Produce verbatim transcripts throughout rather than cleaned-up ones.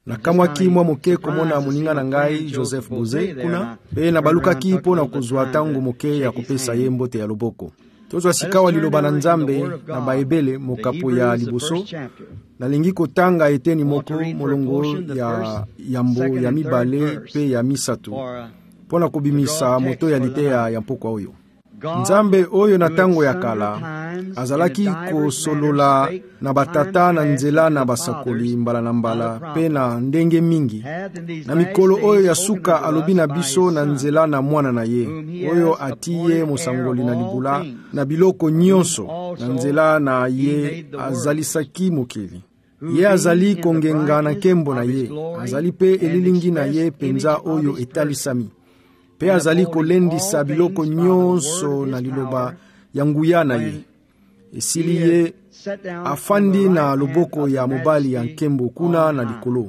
Na kamwaki mwa moke komona moninga na ngai Joseph Boze kuna pe na balukaki mpo na kozwa tango moke ya kopesa ye mbote ya loboko. Tozwa sikawa liloba na Nzambe na baebele mokapo ya liboso nalingi kotanga eteni moko molongo ya yambo ya mibale pe ya misato mpo na kobimisa moto ya liteya ya mpokwa oyo. Nzambe oyo na tango ya kala azalaki kosolola na batata na nzela na basakoli mbala na mbala pe na ndenge mingi. Na mikolo oyo ya suka alobi na biso na nzela na mwana na ye oyo atiye mosangoli na libula na biloko nyonso na nzela na ye azalisaki mokili. Ye azali kongenga na kembo na ye, azali pe elilingi na ye penza oyo etalisami. Pe azali kolendisa biloko nyonso na liloba ya nguya na ye. Esili ye afandi na loboko ya mobali ya nkembo kuna na likolo.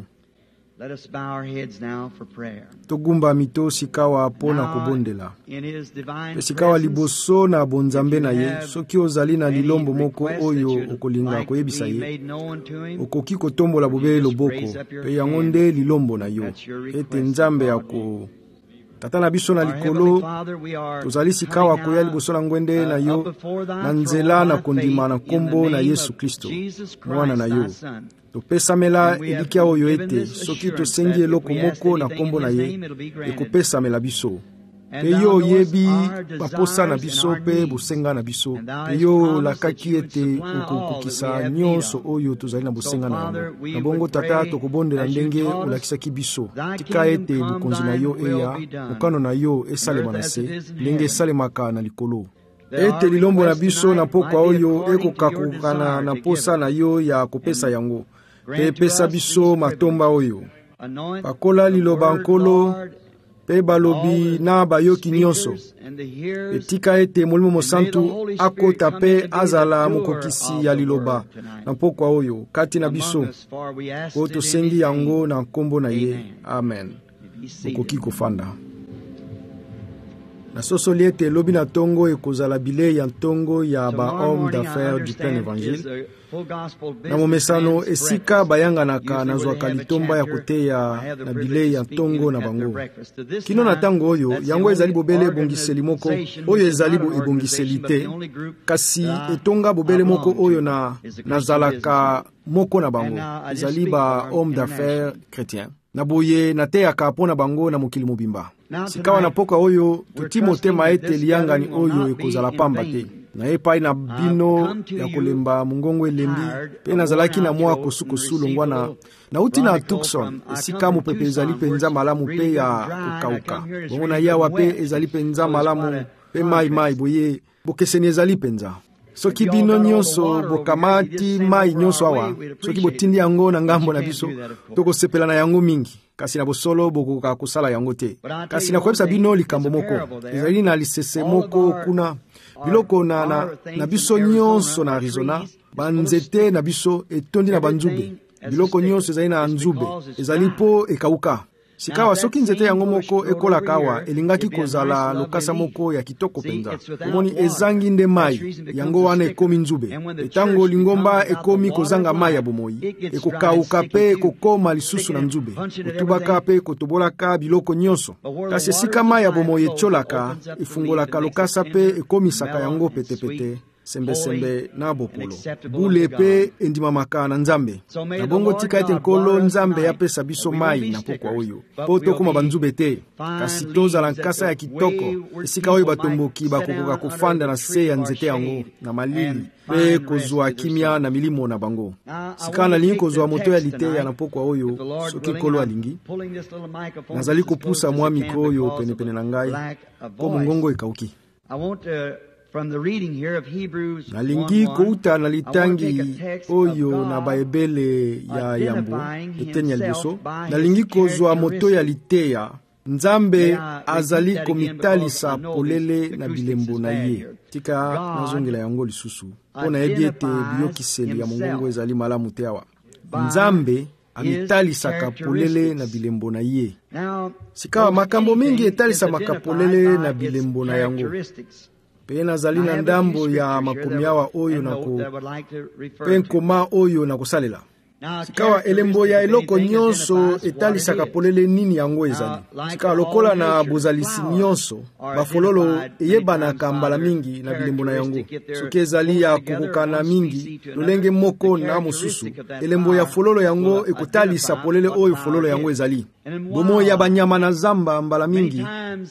Togumba mito sikawa pona kobondela. Pe sikawa liboso na bonzambe na ye, soki ozali na lilombo moko oyo okolinga koyebisa ye, okoki kotombola bobele loboko, pe yango nde lilombo na yo. Ete Nzambe yako Tata na biso na likolo, tozali sikawa koya liboso na ngwende na yo, na nzela na kondima na kombo na Yesu Kristo, mwana na yo. Topesamela elikia oyo ete, soki tosengi eloko moko na kombo na ye, ekopesamela biso. Pe yo yebi baposa na biso pe bosenga na biso. Pe yo lakaki ete okokokisa nyonso oyo tozali na bosenga na yango. Na bongo tata tokobondela ndenge olakisaki biso. Tika ete bukonzi na yo eya, mokano na yo esalema na se, ndenge esalemaka na likolo. Ete lilombo na biso na pokwa oyo ekokakukana na posa na yo ya kopesa yango. Pe pesa biso matomba oyo. Pakola liloba nkolo, pe balobi na bayoki nyonso. Etika ete Molimo Mosantu akota pe azala mokokisi ya liloba na pokwa oyo kati na biso. O tosengi yango na nkombo na ye. Amen. Okoki kofanda. Na sosoli ete lobi na tongo ekozala bile ya ntongo ya ba homme d'affaires du plein évangile. Na momesano esika bayanganaka nazwaka litomba ya koteya na bile ya ntongo na bango. Kino na tango oyo, yango ezali bobele ebongiseli moko, oyo ezali bo ebongiseli te, kasi etonga bobele moko oyo na nazalaka moko na bango, ezali ba homme d'affaires chrétien. Na boye na teyaka po na bango na mokili mobimba. Sikawa na poka oyo, tuti motema ete liyangani oyo ekozala pamba te. Na epai na bino ya kolemba mungongo elembi, pe nazalaki na mwa kosukosu longwana na uti na Tucson, esika mopepe ezali penza malamu pe ya kokauka. Bongo na yawa pe ezali penza malamu pe mai mai boye bokeseni ezali penza. Soki bino nyonso bokamati mai nyonso awa, soki botindi yango na ngambo na biso, toko sepela na yango mingi. Kasi na bosolo bokoka kusala yango te. Kasi na kwebisa bino likambo moko, ezali na lisese moko kuna. Biloko na, na, na biso nyonso na Arizona, banzete na biso etondi na banzube. Biloko nyonso ezali na nzube, ezali po ekauka. Sikawa soki nzete yango moko ekola kawa, elingaki kozala lokasa moko ya kitoko penza. Omoni ezangi nde mai, yango wana ekomi nzube. Etango lingomba ekomi kozanga mai ya bomoi, ekokauka pe ekokoma lisusu na nzube. Kotubaka pe kotobolaka biloko nyonso. Kasi esika mai ya bomoi echolaka, efungolaka lokasa pe ekomisaka yango pete pete. Sembe sembe na bopolo. Bule pe endimamaka na Nzambe. Na bongo tika ete nkolo Nzambe ya pesa biso mai na pokwa oyo. Poto kuma banzube te. Kasi toza la nkasa ya kitoko. Esika oyo batomboki bakokoka kufanda na se ya nzete yango na malili. Pe kozwa kimia na milimo na bango. Sika na lingi kozwa moto ya liteya na pokwa oyo. Soki kolo alingi. Nazali kupusa mwa mikro oyo pene pene na ngai. Po mungongo ikauki. Nalingi kouta na litangi oyo na baebele ya yambo eteni ya liboso. Nalingi kozwa moto ya liteya. Nzambe azali komitalisa polele na bilembo na ye. Tika nazongela yango lisusu. Pona ebi ete biyokiseli ya mongongo ezali malamu te awa. Nzambe amitalisaka polele na bilembo na ye. Sikawa makambo mingi etalisa makapolele na bilembo na yango. Pe nazali na ndambo ya makomi awa oyo na ko pe nkoma oyo na kosalela. sikawa elembo ya eloko nyonso etalisaka polele nini yango ezali. Sikawa lokola na bozalisi nyonso bafololo eyebanaka mbala mingi na bilembo na yango. Soki ezali ya kokokana mingi lolenge moko na mosusu, elembo ya fololo yango ekotalisa polele oyo fololo yango ezali. Bomo ya banyama na zamba mbala mingi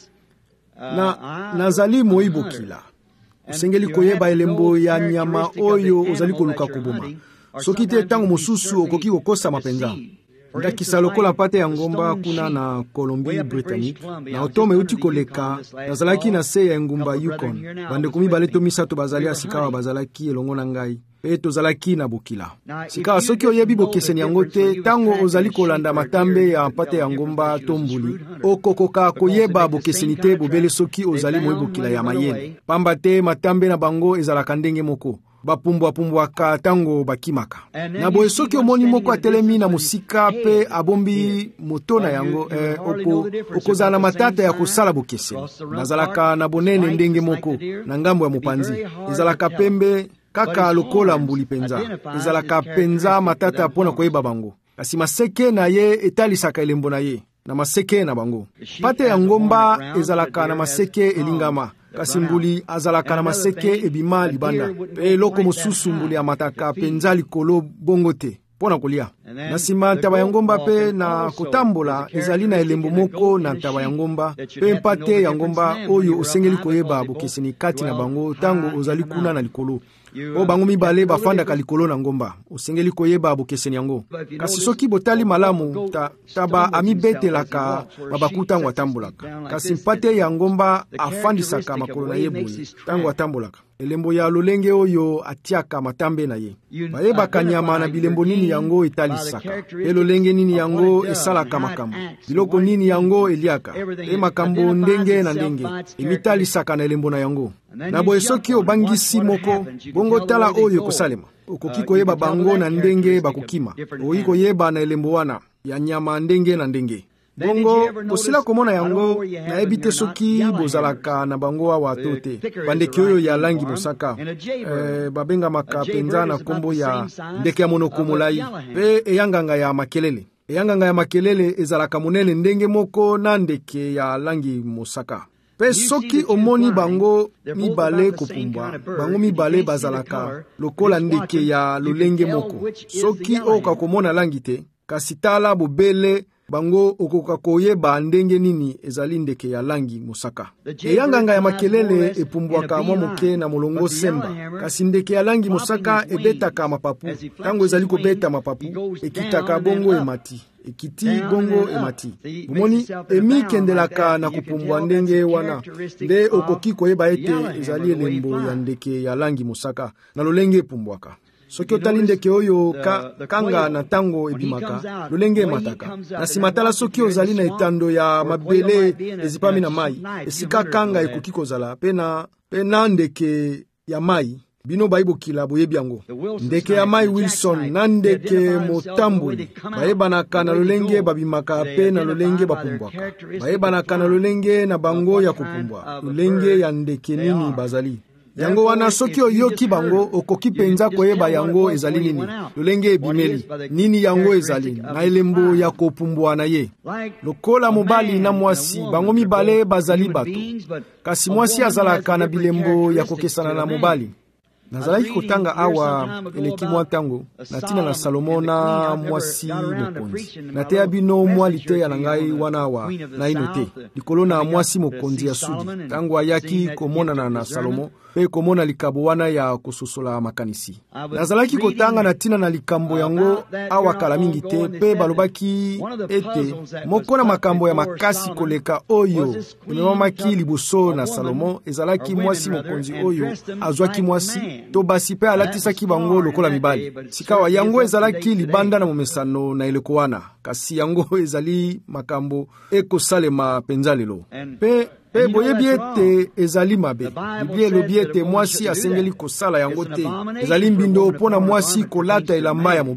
na nazali moibokila. Usengeli koyeba elembo ya nyama oyo ozali koluka koboma. Soki te tango mosusu okoki kokosa mapenza. Ndakisa lokola pate ya ngomba kuna na Colombie Britannique, na otome uti koleka, nazalaki na se ya ngumba Yukon. Bandeko mibale to misato bazali ya sikawa bazalaki elongo na ngai. Pe tozalaki na bokila. Sikawa soki oyebi bokeseni yango te, tango ozali kolanda matambe ya pate ya ngomba tombuli, okokoka koyeba bokeseni te bobele soki ozali moyebokila ya mayele. Pamba te matambe na bango ezalaka ndenge moko. Bapumbwa pumbwa ka tango bakimaka. Na boye soki omoni moko atelemi na musika pe abombi moto na yango, eh, oko, okozala na matata ya kosala bokeseni. Nazalaka na bonene ndenge moko na ngambo ya mopanzi. Ezalaka pembe kaka lokola mbuli penza. Ezalaka penza matata pona koyeba bango. Kasi maseke na ye etalisaka elembo na ye. Na maseke na bango. Pate ya ngomba ezalaka na maseke elingama. Kasi mbuli azalaka na maseke ebima libanda. Pe loko mosusu mbuli amataka penza likolo bongo te pona kolia. Na sima ntaba ya ngomba pe na kotambola ezali na elembo moko na ntaba ya ngomba. Pe mpate ya ngomba oyo osengeli koyeba bokeseni kati na bango tango ozali kuna na likolo. O bango mibale bafandaka likolo na ngomba. Osengeli koyeba bokeseni yango. Kasi soki botali malamu ta, taba amibetelaka mabaku tango atambolaka. Kasi mpate ya ngomba afandisaka makolo na ye boye tango atambolaka. Elembo ya lolenge oyo atiaka matambe na ye. Bayebaka nyama na bilembo nini yango etalisaka. E lolenge nini yango esalaka makambo. Biloko nini yango eliaka. E makambo ndenge na ndenge. Emitalisaka na elembo na yango. Na boye soki obangisi moko, bongo tala oyo kosalema. Okoki koyeba bango na ndenge bakukima. Okoki koyeba na elembo wana ya nyama ndenge na ndenge. Bongo kosila komona yango na ebite soki bozalaka na bango wa watote. Bandeki oyo ya langi mosaka. Eh, babenga maka penza na kombo ya ndeke ya monoko molai. Pe eyanganga ya makelele. Eyanganga ya makelele ezalaka monene ndenge moko na ndeke ya langi mosaka. Pe soki omoni bango mibale kopumbwa, bango mibale bazalaka lokola ndeke ya lolenge moko. Soki oka komona langi te, kasi tala bobele bango okoka koyeba ndenge nini ezali ndeke ya langi mosaka. Eyanganga ya makelele epumbwaka mwa moke na molongo semba, kasi ndeke ya langi mosaka ebetaka mapapu. Tango ezali kobeta mapapu, ekitaka bongo emati. Ekiti bongo emati. Bumoni emi kendelaka na kupumbwa ndenge wana. Nde okoki koyeba ete ezali elembo ya ndeke ya langi mosaka na lolenge epumbwaka. Soki otali ndeke oyo ka, kanga na tango ebimaka, lolenge mataka. Na simatala soki ozali na etando ya mabele ezipami na mai, esika kanga ekoki kozala, pena, pena ndeke ya mai, bino baibokila boyebi yango. Ndeke ya mai Wilson na ndeke motambuli, bayebanaka na lolenge babimaka pe na lolenge bapumbwaka. Bayebanaka na lolenge na bango ya kupumbwa, lolenge ya ndeke nini bazali. Yango wana soki oyoki bango okoki penza koyeba yango ezali nini. Lolenge ebimeli, nini yango ezali, na elembo ya kopumbwa na ye. Lokola mobali na mwasi, bango mibale bazali bato. Kasi mwasi azalaka na bilembo ya kokesana na mobali. Nazalaki kotanga awa eleki mwa tango natina na Salomo na mwasi mokonzi. Nateya bino mwa liteya na ngai wana awa na ino te. Likolo na mwasi mokonzi ya sudi. Tango ayaki komonana na Salomo pe komona likambo wana ya kososola makanisi. Nazalaki kotanga natina na likambo yango awa kala mingi te pe balobaki ete moko na makambo ya makasi koleka oyo ememamaki liboso na Salomo ezalaki mwasi mokonzi oyo azwaki mwasi to basi pe alatisaki bango lokola mibali. Sikawa yango ezalaki libanda na momesano na eleko wana. Kasi yango ezali makambo ekosalema penza lelo. Pe Pe boyebi ete ezali mabe. Biblia elobi ete mwasi asengeli kosala yango te. Ezali mbindo pona mwasi kolata elamba ya mobali.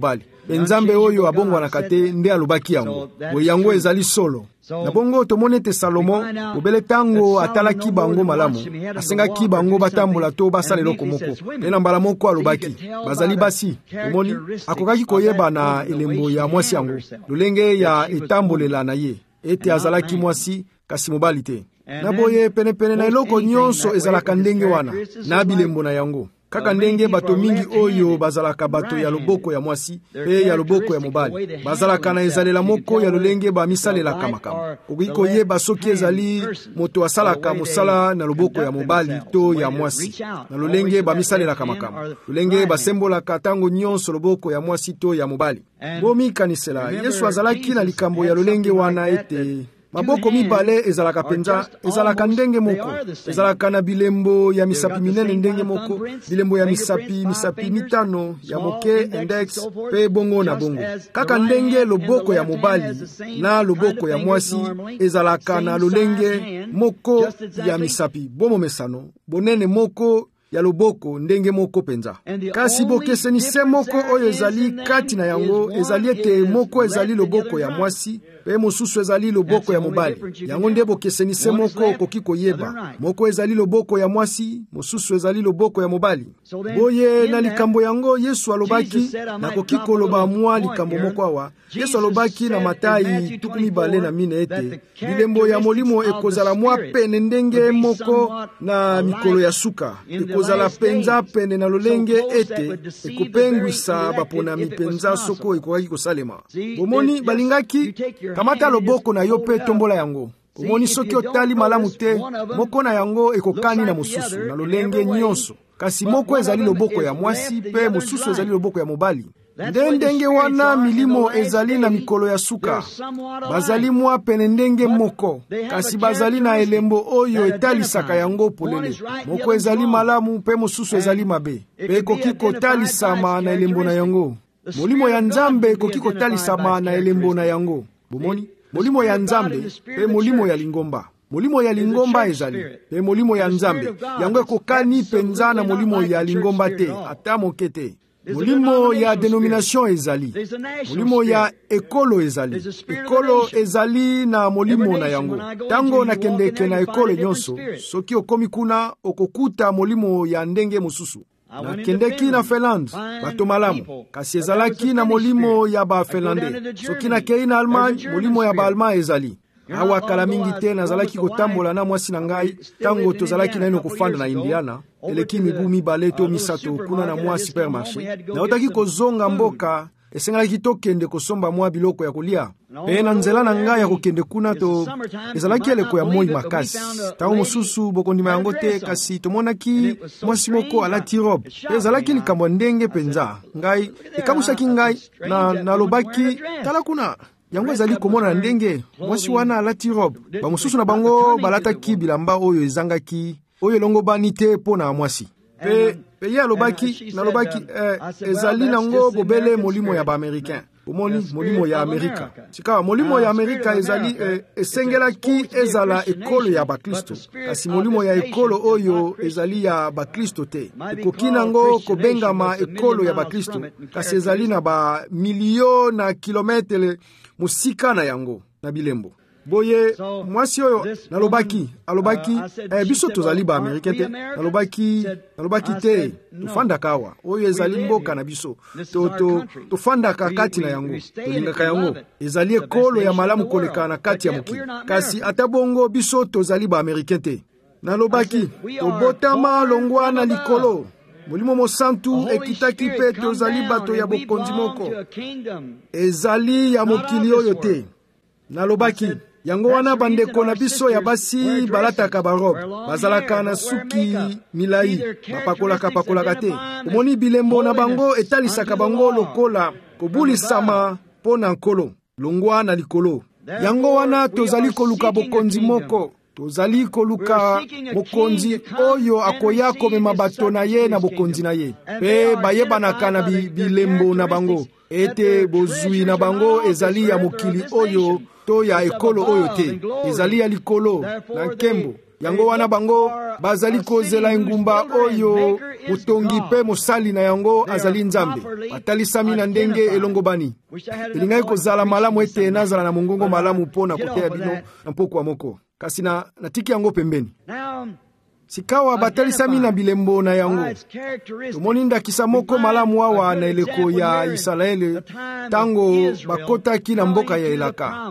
Nzambe oyo abongwanaka te nde alobaki yango. Bo yango ezali solo. Na bongo tomoni ete Salomo obele tango atalaki bango malamu, asengaki bango batambola to basala eloko moko. Pe na mbala moko alobaki, bazali basi. Omoni akokaki koyeba na elembo ya mwasi yango, lolenge ya etambolela na ye, ete azalaki mwasi kasi mobali te. Na boye penepene na eloko nyonso ezalaka ndenge wana, na bilembo na yango. Kaka ndenge bato mingi oyo bazalaka bato ya loboko ya mwasi pe ya loboko ya mobali, bazalaka na ezalela moko ya lolenge ba misalelaka makambo. Okoki koyeba soki ezali moto asalaka mosala na loboko ya mobali to ya mwasi, na lolenge ba misalelaka makambo, lolenge basembolaka tango nyonso loboko ya mwasi to ya mobali. Bomi kanisela Yesu azalaki na likambo ya lolenge wana ete maboko mibale ezalaka penza, ezalaka ndenge moko, ezalaka na bilembo ya misapi minene ndenge moko, bilembo ya misapi misapi mitano ya moke index pe bongo na bongo. Kaka ndenge loboko ya mobali na loboko ya mwasi ezalaka na lolenge moko ya misapi bomo mesano, bonene moko ya loboko ndenge moko penza. Kasi bokeseni se moko oyo ezali kati na yango ezali ete moko ezali loboko ya mwasi pe mosusu ezali loboko ya mobali. Yango nde bokeseni se moko okoki koyeba, moko ezali loboko ya mwasi, mosusu ezali loboko ya mobali. Boye na likambo yango Yesu alobaki, nakoki koloba mwa likambo moko awa. Yesu alobaki na Matayi tuku mibale na mine ete bilembo ya molimo ekozala mwa pene ndenge moko na mikolo ya suka, ekozala penza pene na lolenge ete ekopengwisa bapona mipenza soko ekokaki kosalema. Bomoni balingaki kamata loboko na yo pe tombola yango. Omoni soki otali malamu te, moko na yango ekokani na mosusu na lolenge nyonso. Kasi moko ezali loboko ya mwasi pe mosusu ezali loboko ya mobali. Nde ndenge wana milimo ezali na mikolo ya suka, bazali mwa pene ndenge moko, kasi bazali na elembo oyo etalisaka yango polele. Moko ezali malamu pe mosusu ezali mabe, pe ekoki kotalisama na elembo na yango. Molimo ya Nzambe ekoki kotalisama na elembo na yango. Bomoni, molimo ya Nzambe pe molimo ya Lingomba. Molimo ya Lingomba ezali pe molimo ya Nzambe yango ekokani penza na molimo ya Lingomba te, ata moke te. Molimo ya denomination ezali, molimo ya ekolo ezali, ekolo ezali na molimo na yango. Tango na kendeke na ekolo nyonso, soki okomi kuna okokuta molimo ya ndenge mosusu. Na kendeki na Finlande, bato malamu, kasi ezalaki na molimo ya ba Finlande. Soki na kei na Allemagne, molimo ya ba Allemand ezali. Awa kala mingi te nazalaki kotambola na mwasi na ngai, tango tozalaki na ino kofanda na Indiana, eleki mibu mibale to misato kuna na mwa supermarché. Na otaki kozonga mboka, esengalaki tokende kosomba mwa biloko ya kolia. Pe na nzela na ngai ya kokende kuna to ezalaki eleko ya moi makasi. Tango mosusu bokondima yango te, kasi tomonaki mwasi moko alati robe. Pe ezalaki likambo ndenge penza. Ngai ekabusaki ngai na nalobaki tala kuna. Yango ezali komona ndenge mwasi wana alati robe. Ba mosusu na bango balataki bilamba oyo ezangaki oyo longo bani te pona mwasi. Pe pe ya lobaki na lobaki eh, ezali nango bobele molimo ya ba Americain. Omoni molimo ya Amerika. Sika molimo ya Amerika ezali eh, esengelaki ezala ekolo ya bakristo. Kasi molimo ya ekolo oyo ezali ya bakristo te. Ekoki nango kobengama ekolo ya bakristo. Kasi ezali na ba milio na kilometre musika na yango na bilembo. Boye mwasi oyo nalobaki alobaki eh, biso tozali ba Americain te, nalobaki nalobaki te tufanda kawa oyo ezali mboka na biso to to tufanda kati na yango tolingaka yango ezali ekolo ya malamu koleka na kati ya mokili. Kasi atabongo biso tozali ba Americain te, nalobaki tobotama longwa na likolo. Molimo mosantu ekitaki pe tozali bato ya bokonzi moko, ezali ya mokili oyo te. Nalobaki yango wana bandeko na biso ya basi balataka barobe, bazalaka na suki milai, bapakolaka pakolaka te. Omoni bilembo na bango etalisaka bango lokola kobulisama po na nkolo, longwa na likolo. Yango wana tozali koluka bokonzi moko, tozali koluka bokonzi oyo akoya komema bato na ye na bokonzi na ye. Pe bayebanaka na bilembo na bango ete bozwi na bango ezali ya mokili oyo to ya ekolo oyo te, ezali ya likolo na nkembo. yango wana bango bazali kozela engumba oyo mutongi pe mosali na yango azali nzambe. Batalisami na ndenge elongo bani. Elingai kozala malamu ete nazala na mongongo malamu pona koteya bino na mpoko wa moko. Kasi na natiki yango pembeni. Sikawa batalisami na bilembo na yango. Tomoni ndakisa moko malamu awa na eleko ya Israele tango bakotaki na mboka ya elaka.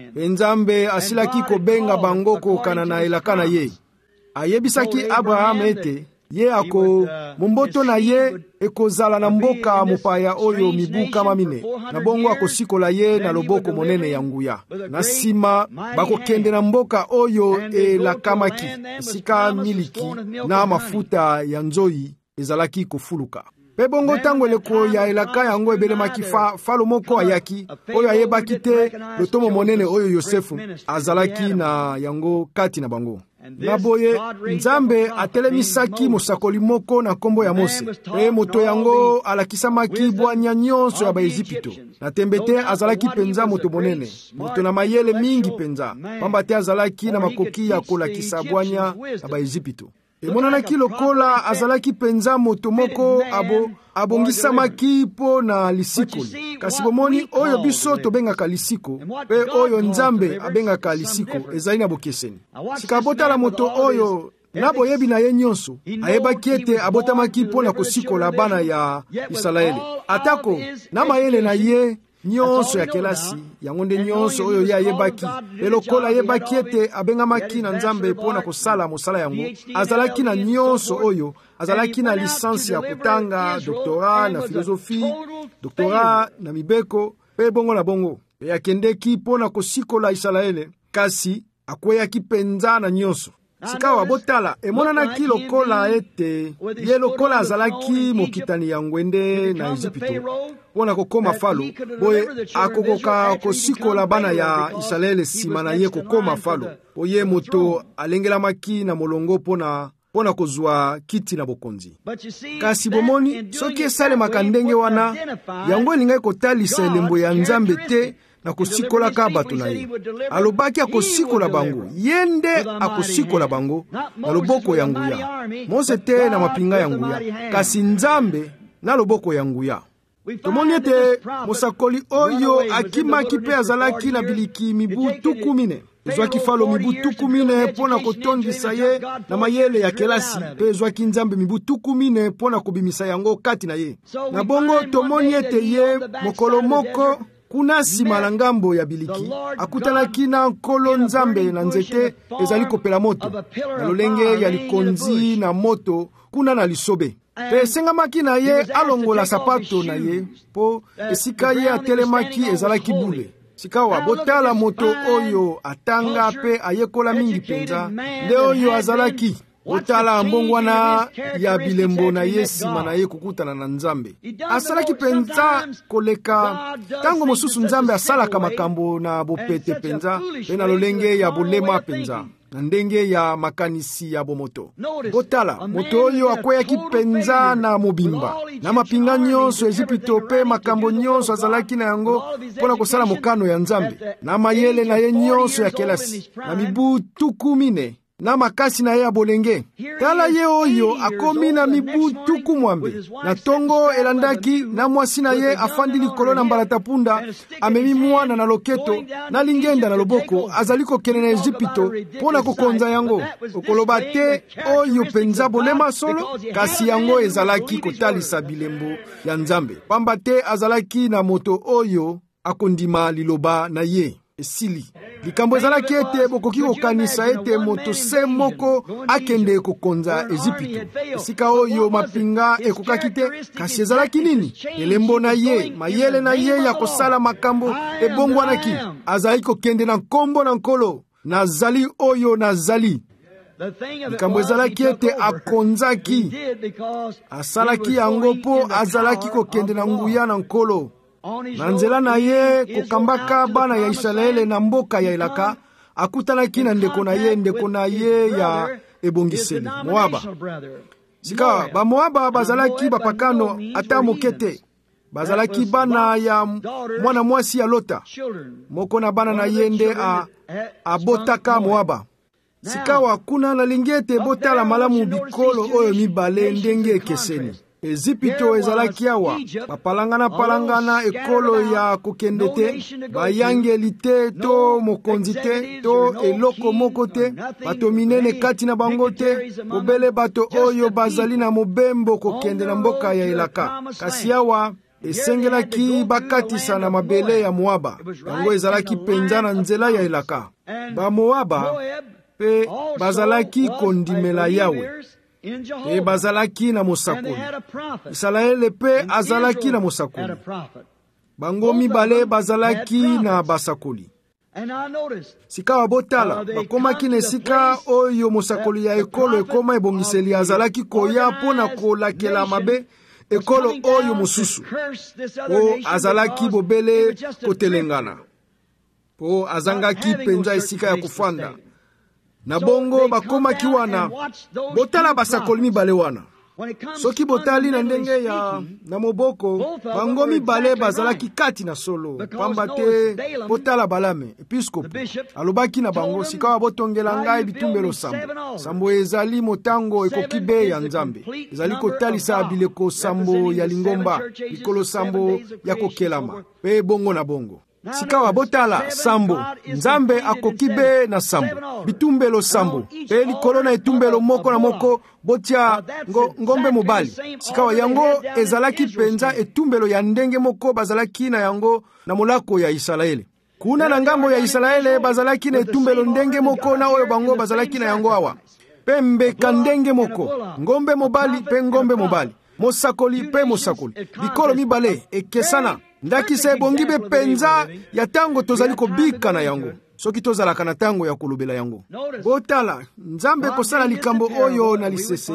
Nzambe asilaki kobenga bango kokana na elaka na ye. Ayebisaki Abraham ete ye ako mumboto na ye ekozala na mboka mopaya oyo mibu kama mine. Na bongo akosikola ye na loboko monene ya nguya. Na sima bakokende na mboka oyo elakamaki sika miliki na mafuta ya nzoi ezalaki kofuluka. Pe bongo tango eleko ya elaka yango ebelemaki fa, falo moko ayaki oyo ayebaki te lotomo monene oyo Yosefu azalaki na yango kati na bango. Na boye Nzambe atelemisaki mosakoli moko na kombo ya Mose. E moto yango alakisamaki bwanya nyonso ya Baezipito. Na tembete azalaki penza moto monene. Moto na mayele mingi penza. Pamba te azalaki na makoki ya kolakisa bwanya na Baezipito. Emonanaki lokola azalaki penza moto moko abo abongisamaki po na lisikoli. Kasi bomoni oyo biso tobengaka lisiko pe oyo Nzambe abengaka lisiko ezali na bokeseni. Sika botala moto oyo na boyebi na ye nyonso ayebaki ete abotamaki po na kosikola bana ya Israele. Atako na mayele na ye nyonso ya kelasi yango nde nyonso oyo ye ayebaki. Elokola ayebaki ete abengamaki na Nzambe po na kosala mosala yango, azalaki na nyonso oyo, azalaki na lisansi ya kutanga, doktora na filosofi, doktora na mibeko, pe bongo na bongo. Pe akendeki po na kosikola Israele, kasi akweyaki penza na nyonso. Sikawa botala emonanaki lokola ete ye lokola azalaki mokitani ya ngwende na Ezipito wana kokoma falo boye akokoka kosikola bana ya Israele sima na ye kokoma falo boye moto alengelamaki na molongo pona pona kozwa kiti na bokonzi. Kasi bomoni soki esalemaka ndenge wana yango elingai kotalisa elembo ya Nzambe te na kosikola ka bato na ye. Alobaki akosikola bango, yende akosikola bango na loboko ya nguya. Mose te na mapinga ya nguya, kasi Nzambe na loboko ya nguya. Tomoni ete mosakoli oyo akimaki pe azalaki na biliki mibu tuku mine. Ezwaki falo mibu tuku mine pona kotondisa ye na mayele ya kelasi, pe ezwaki Nzambe mibu tuku mine pona kobimisa yango kati na ye. Na bongo tomoni ete ye mokolo moko kuna sima na ngambo ya biliki akutanaki na nkolo Nzambe na nzete ezali kopela moto na lolenge ya likonzi na moto kuna na lisobe. Pe esengamaki na ye alongola sapato na ye po esika ye atelemaki ezalaki bule. Sikawa botala moto oyo atanga pe ayekola mingi penza nde oyo azalaki. Otala mbongwana ya bilembo na ye sima na ye kukutana na Nzambe. Asalaki penza koleka tango mosusu Nzambe asalaka makambo na bopete penza pe na lolenge ya bolema penza na ndenge ya makanisi ya bomoto. Botala moto oyo akweyaki penza na mobimba na mapinga nyonso Ezipito pe makambo nyonso azalaki na yango pona kosala mokano ya Nzambe na mayele na ye nyonso ya kelasi na mibu tuku mine na makasi na ye ya bolenge. Tala ye oyo akomi na mibu tuku mwambe na tongo elandaki na mwasi na ye afandi likolo na mbalatapunda amemi mwana na loketo na lingenda na loboko azali kokende na Ezipito pona kokonza yango. Okoloba te oyo penza bolema solo, kasi yango ezalaki kotalisa bilembo ya Nzambe. Pamba te azalaki na moto oyo akondima liloba na ye. Esili likambo ezalaki ete bokoki kokanisa ete moto se moko akende kokonza Ezipito esika oyo mapinga ekokaki te, kasi ezalaki nini? Elembo na ye, mayele na ye ya kosala makambo ebongwanaki. Azali kokende na nkombo na nkolo nazali oyo nazali. Likambo ezalaki ete akonzaki, asalaki yango po azalaki kokende na nguya na nkolo. Na nzela na ye kokambaka bana ya Israele na mboka ya elaka akutanaki na ndeko na ye ndeko na ye ya ebongiseli Moaba. Sika ba Moaba bazalaki bapakano ata mokete, bazalaki bana ya mwana mwasi ya Lota moko na bana na ye nde a abotaka Moaba. Sikawa kuna nalingi ete botala malamu bikolo oyo mibale ndenge ekeseni. Ezipito ezalaki awa bapalangana palangana ekolo ya kokende te, bayangeli te to mokonzi te to eloko moko te, bato minene kati na bango te, kobele bato oyo bazali na mobembo kokende na mboka ya elaka. Kasi awa esengelaki bakatisa na mabele ya Moaba, yango ezalaki penza na nzela ya elaka. Ba Moaba pe bazalaki kondimela Yawe, pe bazalaki na mosakoli. Isalaele pe azalaki na mosakoli. Bango mibale bazalaki na basakoli. Sikawa botala bakomaki na esika oyo mosakoli ya ekolo ekoma ebongiseli azalaki koya mpona kolakela mabe ekolo oyo mosusu, po azalaki bobele kotelengana, po azangaki penza esika ya kufanda. Na bongo bakomaki wana, botala basakoli mibale wana. Soki botali na ndenge ya na moboko, bango mibale bazalaki kati na solo, pamba te botala Balame, episkopi, alobaki na bango, sikawa botongela ngai bitumbelo sambo. Sambo ezali motango ekokibe ya Nzambe. Ezali kotalisa bileko sambo ya lingomba, likolo sambo ya kokelama, pe bongo na bongo. Sikawa botala sambo, Nzambe akokibe na sambo, bitumbelo sambo, pe likolo na etumbelo moko na moko botia ngo, ngombe mobali. Sikawa yango ezalaki penza etumbelo ya ndenge moko bazalaki na yango na molako ya Isalaele. Kuna na ngambo ya Isalaele bazalaki na etumbelo ndenge moko na oyo bango bazalaki na yango awa. Pembe kandenge moko, ngombe mobali pe ngombe mobali, mosakoli pe mosakoli, bikolo mibale ekesana. Ndaki se bongibe penza ya tango tozali kobika na yango, soki tozalaka na tango ya kolobela yango. Botala, Nzambe kosala likambo oyo na lisese,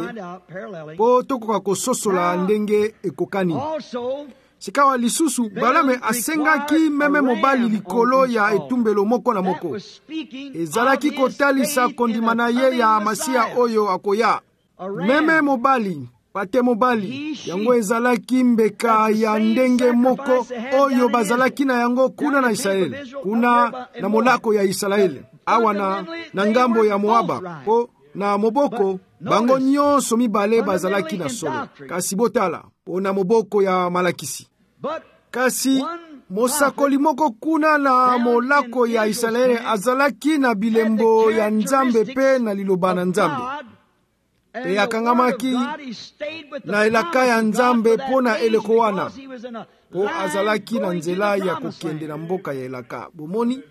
po tokoka kososola ndenge ekokani. Sikawa lisusu, Balame asengaki meme mobali likolo ya etumbelo moko na moko. Ezalaki kotalisa kondima na ye ya Masia oyo akoya. Meme mobali, pate mobali, yango ezalaki mbeka ya ndenge moko oyo bazalaki na yango kuna na Israeli, kuna na molako ya Israeli, awa na, na ngambo ya Moaba, po na moboko, bango nyonso mibale bazalaki na solo. Kasi botala, po na moboko ya malakisi. Kasi mosakoli moko kuna na molako ya Israeli azalaki na bilembo ya Nzambe pe na liloba na Nzambe. Pe akangamaki na elaka ya Nzambe pona eleko wana, po azalaki na nzela ya kokende na mboka ya elaka. Bomoni?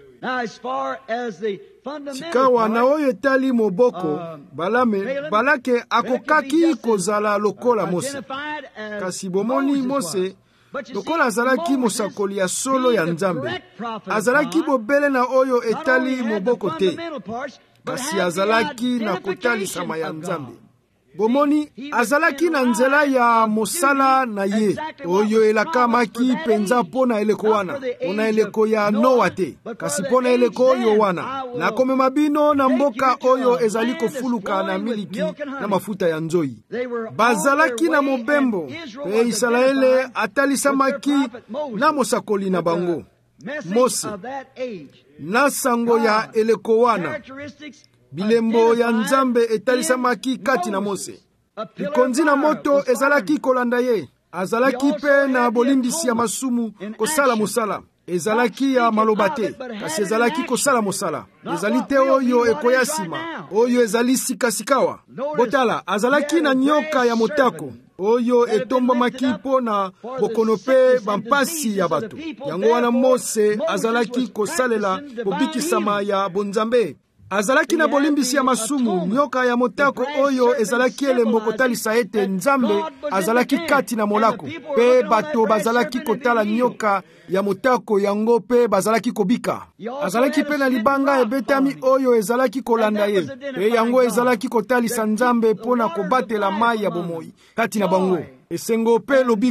Sikawa na oyo etali moboko, Balame, Balake akokaki kozala lokola Mose. Kasi bomoni Mose, lokola azalaki mosakoli ya solo ya Nzambe, azalaki bobele na oyo etali moboko te, kasi azalaki na kotalisama ya Nzambe. Bomoni, azalaki na nzela ya mosala na ye, oyo elakamaki penza pona eleko wana, pona eleko ya Noa te, kasi pona eleko oyo wana, na komema bino na mboka oyo ezali kofuluka na miliki na mafuta ya nzoi. Bazalaki na mobembo, pe Isalaele atalisamaki na mosakoli na bango, Mose, na sango ya eleko wana. Bilembo ya Nzambe etalisamaki kati na Mose. Likonzi na moto ezalaki kolanda ye. Azalaki pe na bolimbisi ya masumu kosala mosala. Ezalaki ya maloba te, kasi ezalaki kosala mosala. Ezali te oyo ekoya sima, oyo ezali sikasikawa. Botala, azalaki na nyoka ya motako, oyo etombamaki po na bokono pe bampasi ya bato. Yango wana Mose azalaki kosalela bobikisama ya bonzambe. Azalaki na bolimbisi ya masumu, nyoka ya motako oyo ezalaki elembo kotalisa ete Nzambe azalaki kati na molako, pe bato bazalaki kotala nyoka ya motako yango pe bazalaki kobika. Azalaki pe na libanga ebetami oyo ezalaki kolanda ye, pe yango ezalaki kotalisa Nzambe pona kobatela mai ya bomoi kati na bango. Esengo pe lobiko,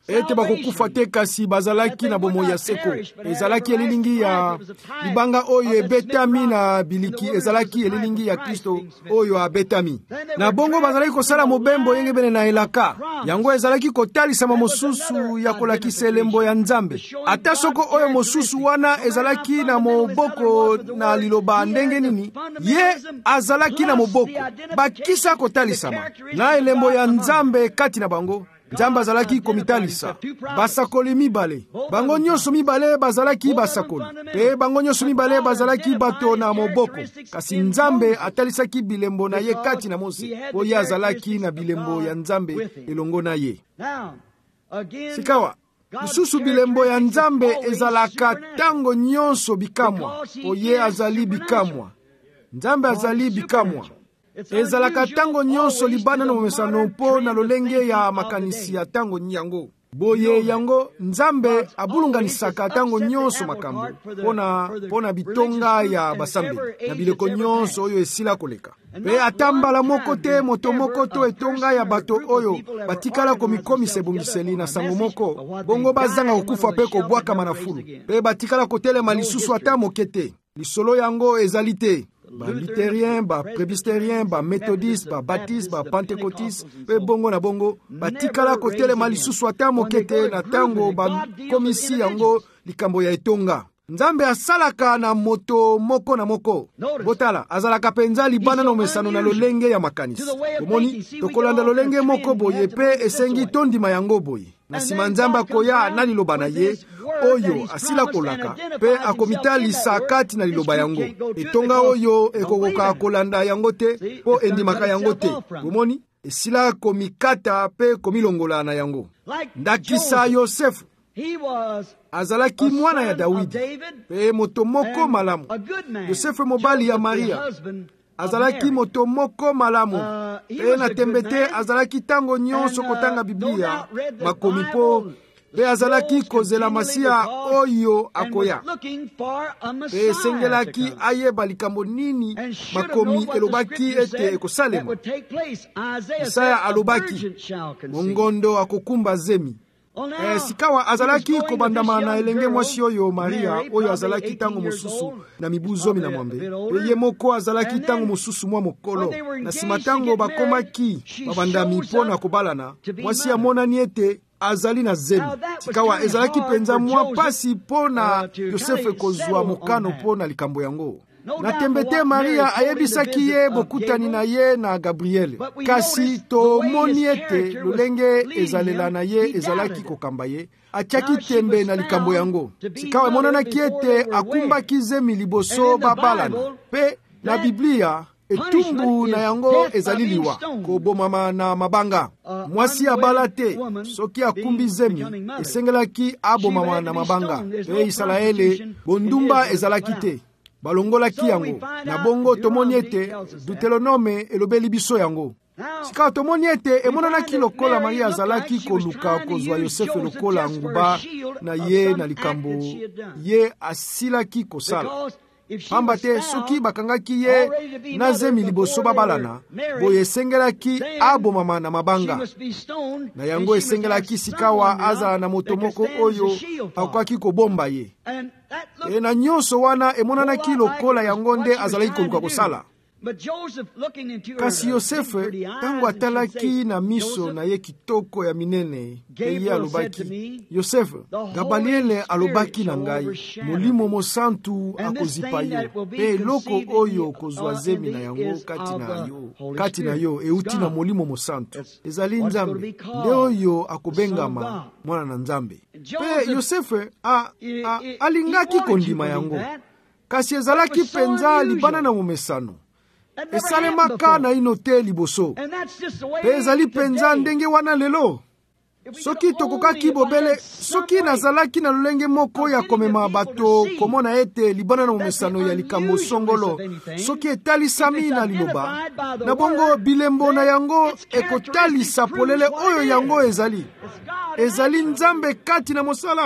ete bakokufa te kasi bazalaki na bomoi ya seko. Ezalaki elilingi ya libanga oyo ebetami na biliki, ezalaki elilingi ya Kristo oyo abetami. Na bongo bazalaki kosala mobembo yenge bene na elaka. Yango ezalaki kotalisama mosusu ya kolakisa elembo ya Nzambe. Ata soko oyo mosusu wana ezalaki na moboko na liloba ndenge nini, ye azalaki na moboko bakisa kotalisama na elembo ya Nzambe kati na bango. Nzambe azalaki komitalisa basakoli mibale, bango nyonso mibale bazalaki basakoli, pe bango nyonso mibale bazalaki bato na moboko. Kasi Nzambe atalisaki bilembo na ye kati na Mose, oyo azalaki na bilembo ya Nzambe elongo na ye. Sikawa lisusu bilembo ya Nzambe ezalaka tango nyonso bikamwa, oye azali bikamwa. Nzambe azali bikamwa. Ezalaka tango nyonso libana na momesano mpo na lolenge ya makanisi ya tango nyango. Boye yango Nzambe abulunganisaka tango nyonso makambo pona pona bitonga ya basambe na bileko nyonso oyo esila koleka. Pe atambala moko te moto moko to etonga ya bato oyo batikala komikomise bongiseli na sango moko, bongo bazanga kokufa pe kobwaka manafulu, pe batikala kotelema lisusu ata mokete. Lisolo yango ezali te. Ba luthérien, ba presbytérien, ba méthodiste, ba baptiste, ba pentecôtiste, pe bongo na bongo batikala kotelema lisusu ata mokete na tango ba komisi yango likambo ya etonga. Nzambe asalaka na moto moko na moko. Botala azalaka penza libana na omesano na lolenge ya makanisi. Omoni tokolanda lolenge moko boye pe esengi tondima yango boye. Na sima Nzambe akoya na liloba na ye oyo asila kolaka pe akomitalisa kati na liloba yango. Etonga oyo ekokoka kolanda yango te po endimaka yango te. Omoni esila komikata pe komilongola na yango. Ndakisa Yosefu azalaki mwana ya Dawidi pe moto moko malamu. Yosefu mobali ya Maria azalaki moto moko malamu pe na tembete azalaki tango nyonso kotanga Biblia makomi po pe azalaki kozela Masia oyo akoya pe esengelaki ayeba likambo nini makomi elobaki ete ekosalema. Isaya alobaki mongondo akokumba zemi. Eh, sikawa azalaki kobandama na elenge mwasi oyo Maria oyo azalaki tango mosusu na mibu zomi na mwambe. Ye moko azalaki tango mosusu mwa mokolo. Na sima tango bakomaki babandami mpo na kobalana, mwasi amonani ete azali na zemi. Sikawa ezalaki penza mwa pasi mpo na Yosefu kozwa mokano mpo na likambo yango. Na tembete Maria ayebisaki ye bokutani na ye na Gabriel. Kasi tomoni ete lolenge ezalela na ye ezalaki kokamba ye, atiaki tembe na likambo yango. Sikawa emonanaki ete akumbaki zemi liboso babalana. Pe na Biblia etumbu na yango ezali liwa kobomama na mabanga. Mwasi abala te soki akumbi zemi esengelaki abomama na mabanga. Pe Israele bondumba ezalaki te balongolaki yango. Na bongo tomoni ete Deuteronome elobeli biso yango. Sika tomoni ete emonanaki lokola Maria azalaki koluka kozwa Yosefu lokola nguba na ye na likambo ye asilaki kosala. Pamba te soki bakangaki ye na zemi liboso babalana, boye esengelaki abomama na mabanga. Na yango esengelaki sikawa azala na moto moko oyo akokaki kobomba ye. E na nyonso wana emonanaki lokola yango nde azalaki koluka kosala. Kasi Yosefu tango atalaki na miso na ye kitoko ya minene, pe ye alobaki, Yosefu, Gabriele alobaki na ngai, Molimo Mosantu akozipa yo, pe eloko oyo kozwa zemi na yango kati na yo, kati na yo euti na Molimo Mosantu. Ezali Nzambe nde oyo akobengama mwana na Nzambe. Pe Yosefu a, a, alingaki kondima yango. Kasi ezalaki penza libana na momesano. Esalemaka na ino te liboso. Pe ezali penza ndenge wana lelo. Soki tokokaki bobele, soki nazalaki na lolenge moko ya komema bato komona ete libana na momesano ya likambo songolo, soki etalisami na liloba, na bongo bilembo na yango ekotalisa polele oyo yango ezali. Ezali Nzambe kati na mosala.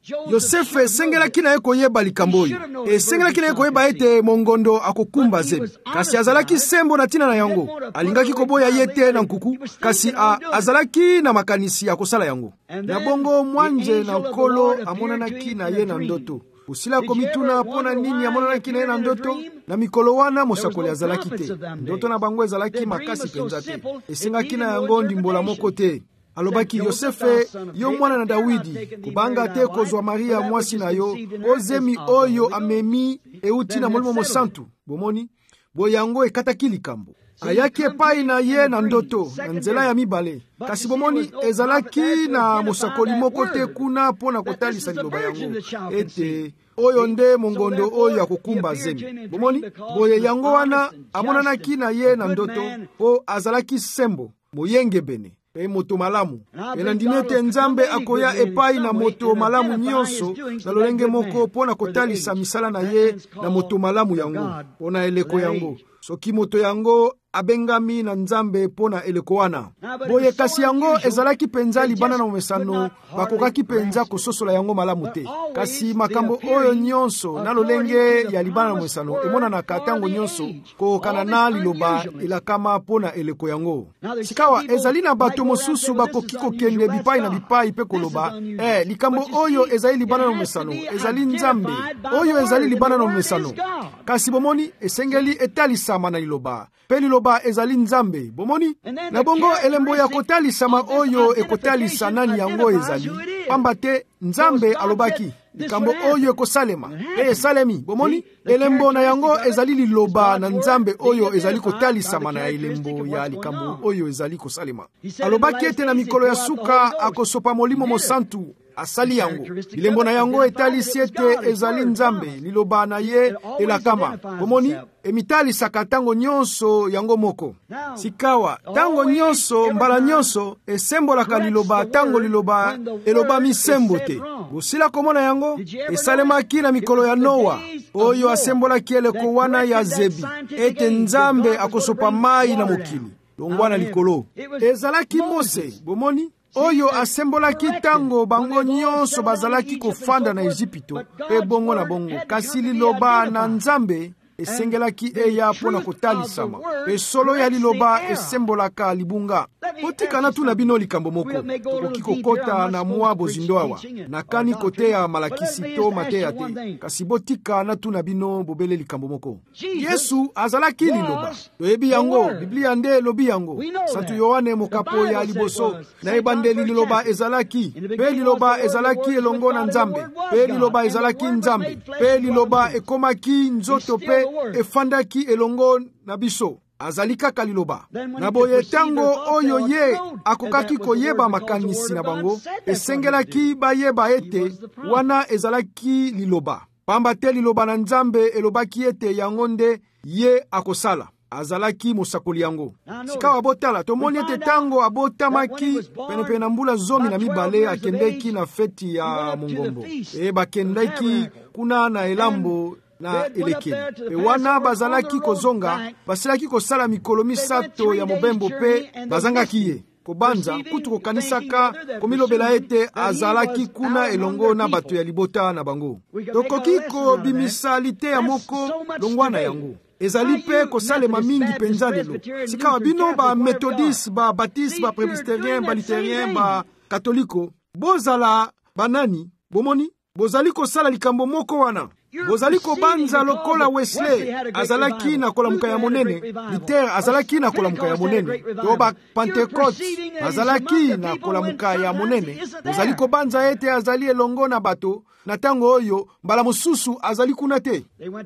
Yosefe esengelaki na ye koyeba likambo oyo. Esengelaki na ye koyeba ete mongondo akokumba zebi. Kasi azalaki sembo na tina na yango. Alingaki koboya ye te na nkuku, kasi a, azalaki na makanisi akosala yango. Na bongo mwanje na nkolo amonanaki na ye na ndoto. Usila komituna pona nini amonanaki na ye na ndoto? Na mikolo wana mosakoli azalaki te. Ndoto na bango ezalaki makasi penza te. Esengaki na yango ndimbola moko te. Alobaki Yosefe, yo mwana na Dawidi, kubanga te kozwa Maria mwasi na yo, ozemi oyo amemi euti na molimo mosantu. Bomoni, boyango ekataki likambo. Ayaki epai na ye na ndoto, na nzela ya mibale. Kasi bomoni, ezalaki na mosakoli moko te kuna pona kotalisa liloba yango. Ete, oyo nde mongondo oyo akokumba zemi. Bomoni, boye yango wana amonanaki na ye na ndoto, o azalaki sembo, moyenge bene. E moto malamu. Elandinete nzambe akoya epai na moto malamu nyonso na lolenge moko pona kotalisa misala na ye na moto malamu yango. Pona eleko yango. Soki moto yango abengami na nzambe pona eleko wana. Boye kasi yango ezalaki penza libana na momesano bakokaki penza kososola yango malamu te. Kasi makambo oyo nyonso na lolenge ya libana na momesano emona na katango nyonso kokana na liloba ilakama pona eleko yango. Sikawa ezali na bato mosusu bakoki kokende bipai na bipai pe koloba eh likambo oyo ezali libana na momesano ezali nzambe oyo ezali libana na momesano. Kasi bomoni esengeli etalisama na liloba. Pe liloba ezali nzambe. Bomoni? Na bongo elembo ya kotalisama oyo ekotalisa nani yango ezali. Pamba te nzambe alobaki. Likambo oyo ekosalema. E salemi. Bomoni? Elembo na yango ezali liloba na nzambe oyo ezali kotalisama na elembo ya likambo oyo ezali kosalema. Alobaki ete na mikolo ya suka akosopa molimo mosantu. Asali yango. Lilembo na yango etalisi ete ezali nzambe. Liloba na ye elakama. Bomoni? Emitali saka tango nyonso yango moko. Sikawa, tango nyonso, mbala nyonso, esembolaka liloba, tango liloba, eloba misembo te. Usila komona yango, esalemaki na mikolo ya Noa, oyo asembolaki eleko wana ya zebi, ete nzambe akosopa mai na mokili. Longwana likolo. Ezalaki Mose, bomoni? Oyo asembolaki tango bango nyonso bazalaki kofanda na Ejipito, pe bongo na bongo. Kasi liloba na nzambe, esengelaki eya pona kotalisama. Pe solo ya liloba esembolaka libunga. Botika na tuna bino likambo moko. Tokoki kokota na mwa bozindoawa. Nakani kote ya malakisi to mateya te. Kasi botika na tuna bino bobele likambo moko. Yesu azalaki liloba. Toyebi yango, Biblia nde lobi yango. Santu Yohane mokapo ya liboso. Na ebandeli liloba ezalaki. Pe liloba ezalaki elongo na nzambe. Pe liloba ezalaki nzambe. Pe liloba ekomaki nzoto pe efandaki elongo na biso. Azali kaka liloba. Na boye tango oyo ye akokaki koyeba makanisi na bango, esengelaki bayeba ete wana ezalaki liloba. Pamba te liloba na nzambe elobaki ete yango nde ye akosala. Azalaki mosakoli yango. Sikawa botala, tomoni ete tango abotamaki penepe na mbula zomi na mibale akendeki na feti ya Mongombo. E bakendeki kuna na elambo na elekeli. Pe wana bazalaki kozonga, basilaki kosala mikolo misato ya mobembo pe bazangaki ye. Kobanza, kutu kokanisaka, komilobela ete azalaki kuna elongo na bato ya libota na bango. Tokoki ko bimisalite ya moko longwana yango. Ezali pe kosalema mingi penza lelo. Sikawa bino ba methodiste, ba baptiste, ba presbyterien, ba luthérien, ba katoliko, bozala banani, bomoni, bozali kosala likambo moko wana. Bozali kobanza lokola Wesley azalaki na kolamuka ya monene, Luther azalaki na kolamuka ya monene, to ba Pentecote azalaki na kolamuka ya monene. Bozali kobanza ete azali elongo na bato, na tango oyo mbala mosusu azali kuna te.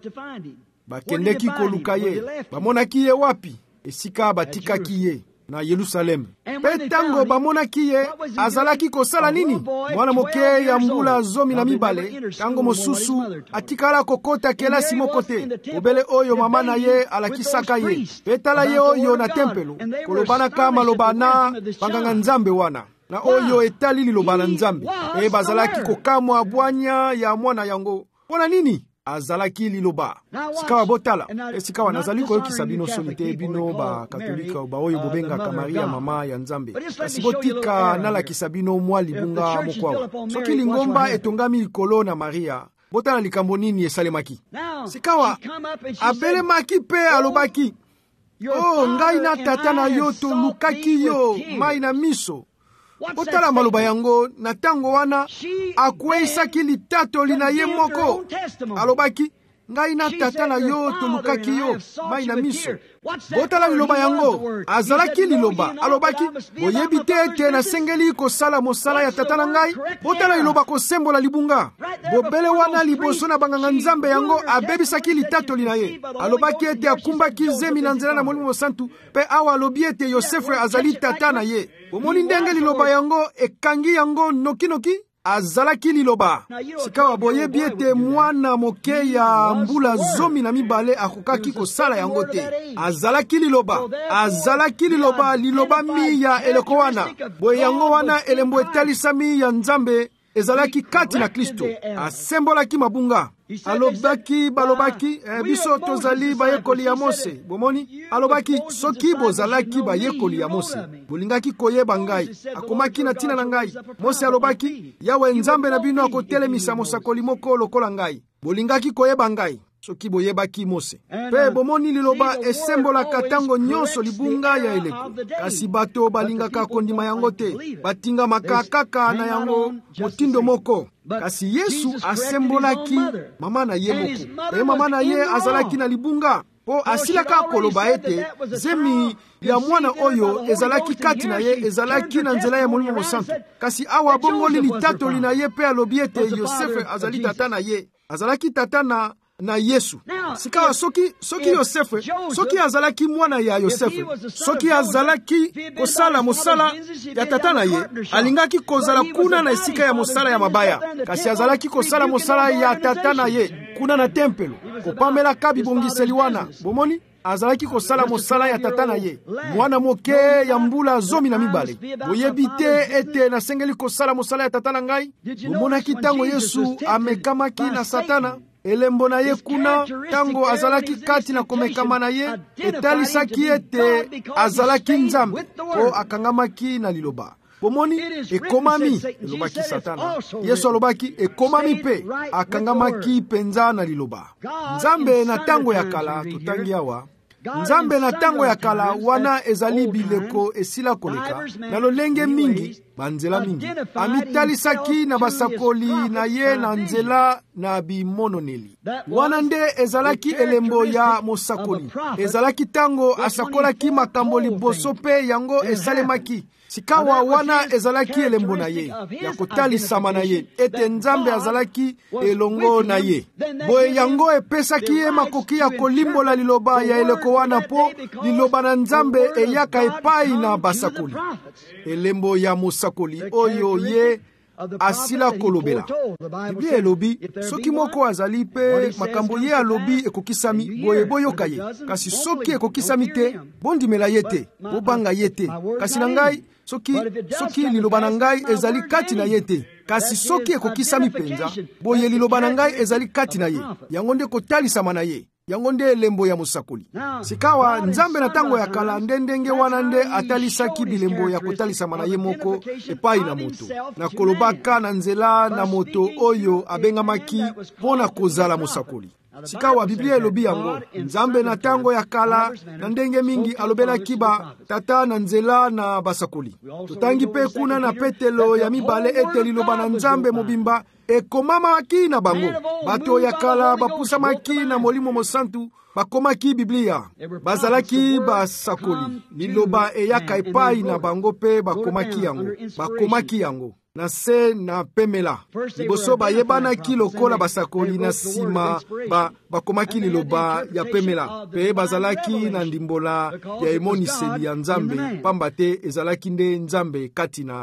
Bakendeki koluka ye, bamonaki ye wapi? Esika batikaki ye na Yerusalem. Pe tango bamonaki ye, azalaki kosala nini? Mwana moke ya mbula zomi na mibale, tango mosusu atikala kokota kelasi moko te. Obele oyo mama na ye alakisaka ye. Pe tala ye oyo na tempelo, kolobana kama lobana banganga nzambe wana. Na oyo etali liloba na nzambe. E bazalaki kokamwa bwanya ya mwana yango. Pona nini? azalaki liloba. Sikawa botala esikawa nazali koyokisa bino solite bino ba katolika ba oyo bobengaka Maria mama ya Nzambe. Kasi botika nalakisa bino mwa libunga mokwawa. Soki lingomba etongami likolo na Maria, botala likambo nini esalemaki. Sikawa abelemaki pe alobaki, oh ngai na tata na yo tolukaki yo mai na miso. Botala maloba yango na tango wana akweisaki litatoli na ye moko. Alobaki, ngai na tata na yo tolukaki yo mai na miso. Botala liloba yango azalaki liloba. Alobaki, boyebi te ete nasengeli kosala mosala ya tata na ngai. Botala liloba kosembola libunga. Bobele wana liboso na banganga Nzambe yango abebisaki litatoli na ye. Alobaki ete akumbaki zemi na nzela na Molimo Santu, pe awa alobi ete Yosefu azali tata na ye. Bomoni ndenge liloba yango ekangi yango nokinoki azalaki liloba. Sikawa boyebi ete mwana moke ya mbula zomi na mibale akokaki kosala yango te. Azalaki liloba. Azalaki liloba liloba mi ya eleko wana. Boye yango wana elembo etalisami ya Nzambe ezalaki kati na Kristo. Asembolaki mabunga. Alobaki balobaki eh, biso tozali bayekoli ya Mose. Bomoni alobaki soki bozalaki bayekoli ya Mose, bolingaki koyeba ngai. Akomaki na tina na ngai. Mose alobaki, Yawe Nzambe na bino akotelemisa mosakoli moko lokola ngai. Bolingaki koyeba ngai soki boyebaki Mose. Pe bomoni liloba esembolaka tango nyonso libunga ya eleko. Kasi bato balingaka kondima yango te. Batinga makakaka na yango motindo moko. Kasi Yesu asembolaki mama na ye moko. Pe mama na ye azalaki na libunga. Po asilaka koloba ete zemi ya mwana oyo ezalaki kati na ye ezalaki na nzela ya Molimo Santu. Kasi awa bongoli litatoli na ye pe alobi ete Yosefu azali tata na ye. Azalaki tata na na Yesu. Sikawa soki soki Yosefu, soki azalaki mwana ya Yosefu, soki azalaki kosala mosala ya tata na ye, alingaki kozala kuna na esika ya mosala ya mabaya. Kasi azalaki kosala mosala ya tata na ye kuna na tempelo, kopamela kabi bongiseli wana. Bomoni azalaki kosala mosala ya tata na ye, mwana moke ya mbula zomi na mibale. Boyebi te ete nasengeli kosala mosala ya tata na ngai? Bomonaki tango Yesu amekamaki na Satana, elembo na ye kuna tango azalaki kati na komekama na ye, etalisaki ete azalaki Nzambe, po akangamaki na liloba. Pomoni ekomami elobaki Satana. Yesu alobaki ekomami pe akangamaki penza na liloba. Nzambe na tango ya kala tutangi awa. Nzambe na tango ya kala wana ezali bileko esila koleka na lolenge mingi banzela mingi. Amitalisaki na basakoli na ye na nzela na bimononeli. Wana nde ezalaki elembo ya mosakoli. Ezalaki tango asakolaki makambo liboso pe yango esalemaki. Sikawa wana ezalaki elembo na ye ya kotalisama na ye ete Nzambe azalaki elongo na ye. Boye yango epesaki ye makoki ya kolimbola liloba ya eleko wana po liloba na Nzambe eyaka epai na basakoli. Elembo ya mosakoli oyo ye asila kolobela. Biblia elobi soki moko azali pe makambo ye alobi ekokisami boye boyoka ye. Kasi soki ekokisami te bondimela ye te, bobanga ye te. Kasi na ngai soki soki liloba na ngai ezali kati na ye te. Kasi soki ekokisami penza boye liloba na ngai ezali kati na ye. Yango nde kotalisama na ye. Yango nde elembo ya mosakoli. Sikawa Nzambe na tango ya kala nde ndenge wana nde atalisaki bilembo ya kotalisama na ye moko epai na moto, na kolobaka na nzela na moto oyo abengamaki pona kozala mosakoli. Sikawa Biblia elobi yango Nzambe na tango ya kala na ndenge mingi alobelaki ba tata na nzela na basakoli. Tutangi pe kuna na Petelo ya mibale ete liloba na Nzambe mobimba ekomamaki na bango. Bato ya kala bapusamaki na Molimo Mosantu bakomaki Biblia. Bazalaki basakoli. Liloba eyaka epai na bango pe bakomaki yango. Bakomaki yango. Na se na pemela. Liboso bayebanaki lokola basakoli na sima ba bakomaki liloba ya pemela. Pe bazalaki na ndimbola ya emoniseli ya Nzambe pamba te ezalaki nde Nzambe kati na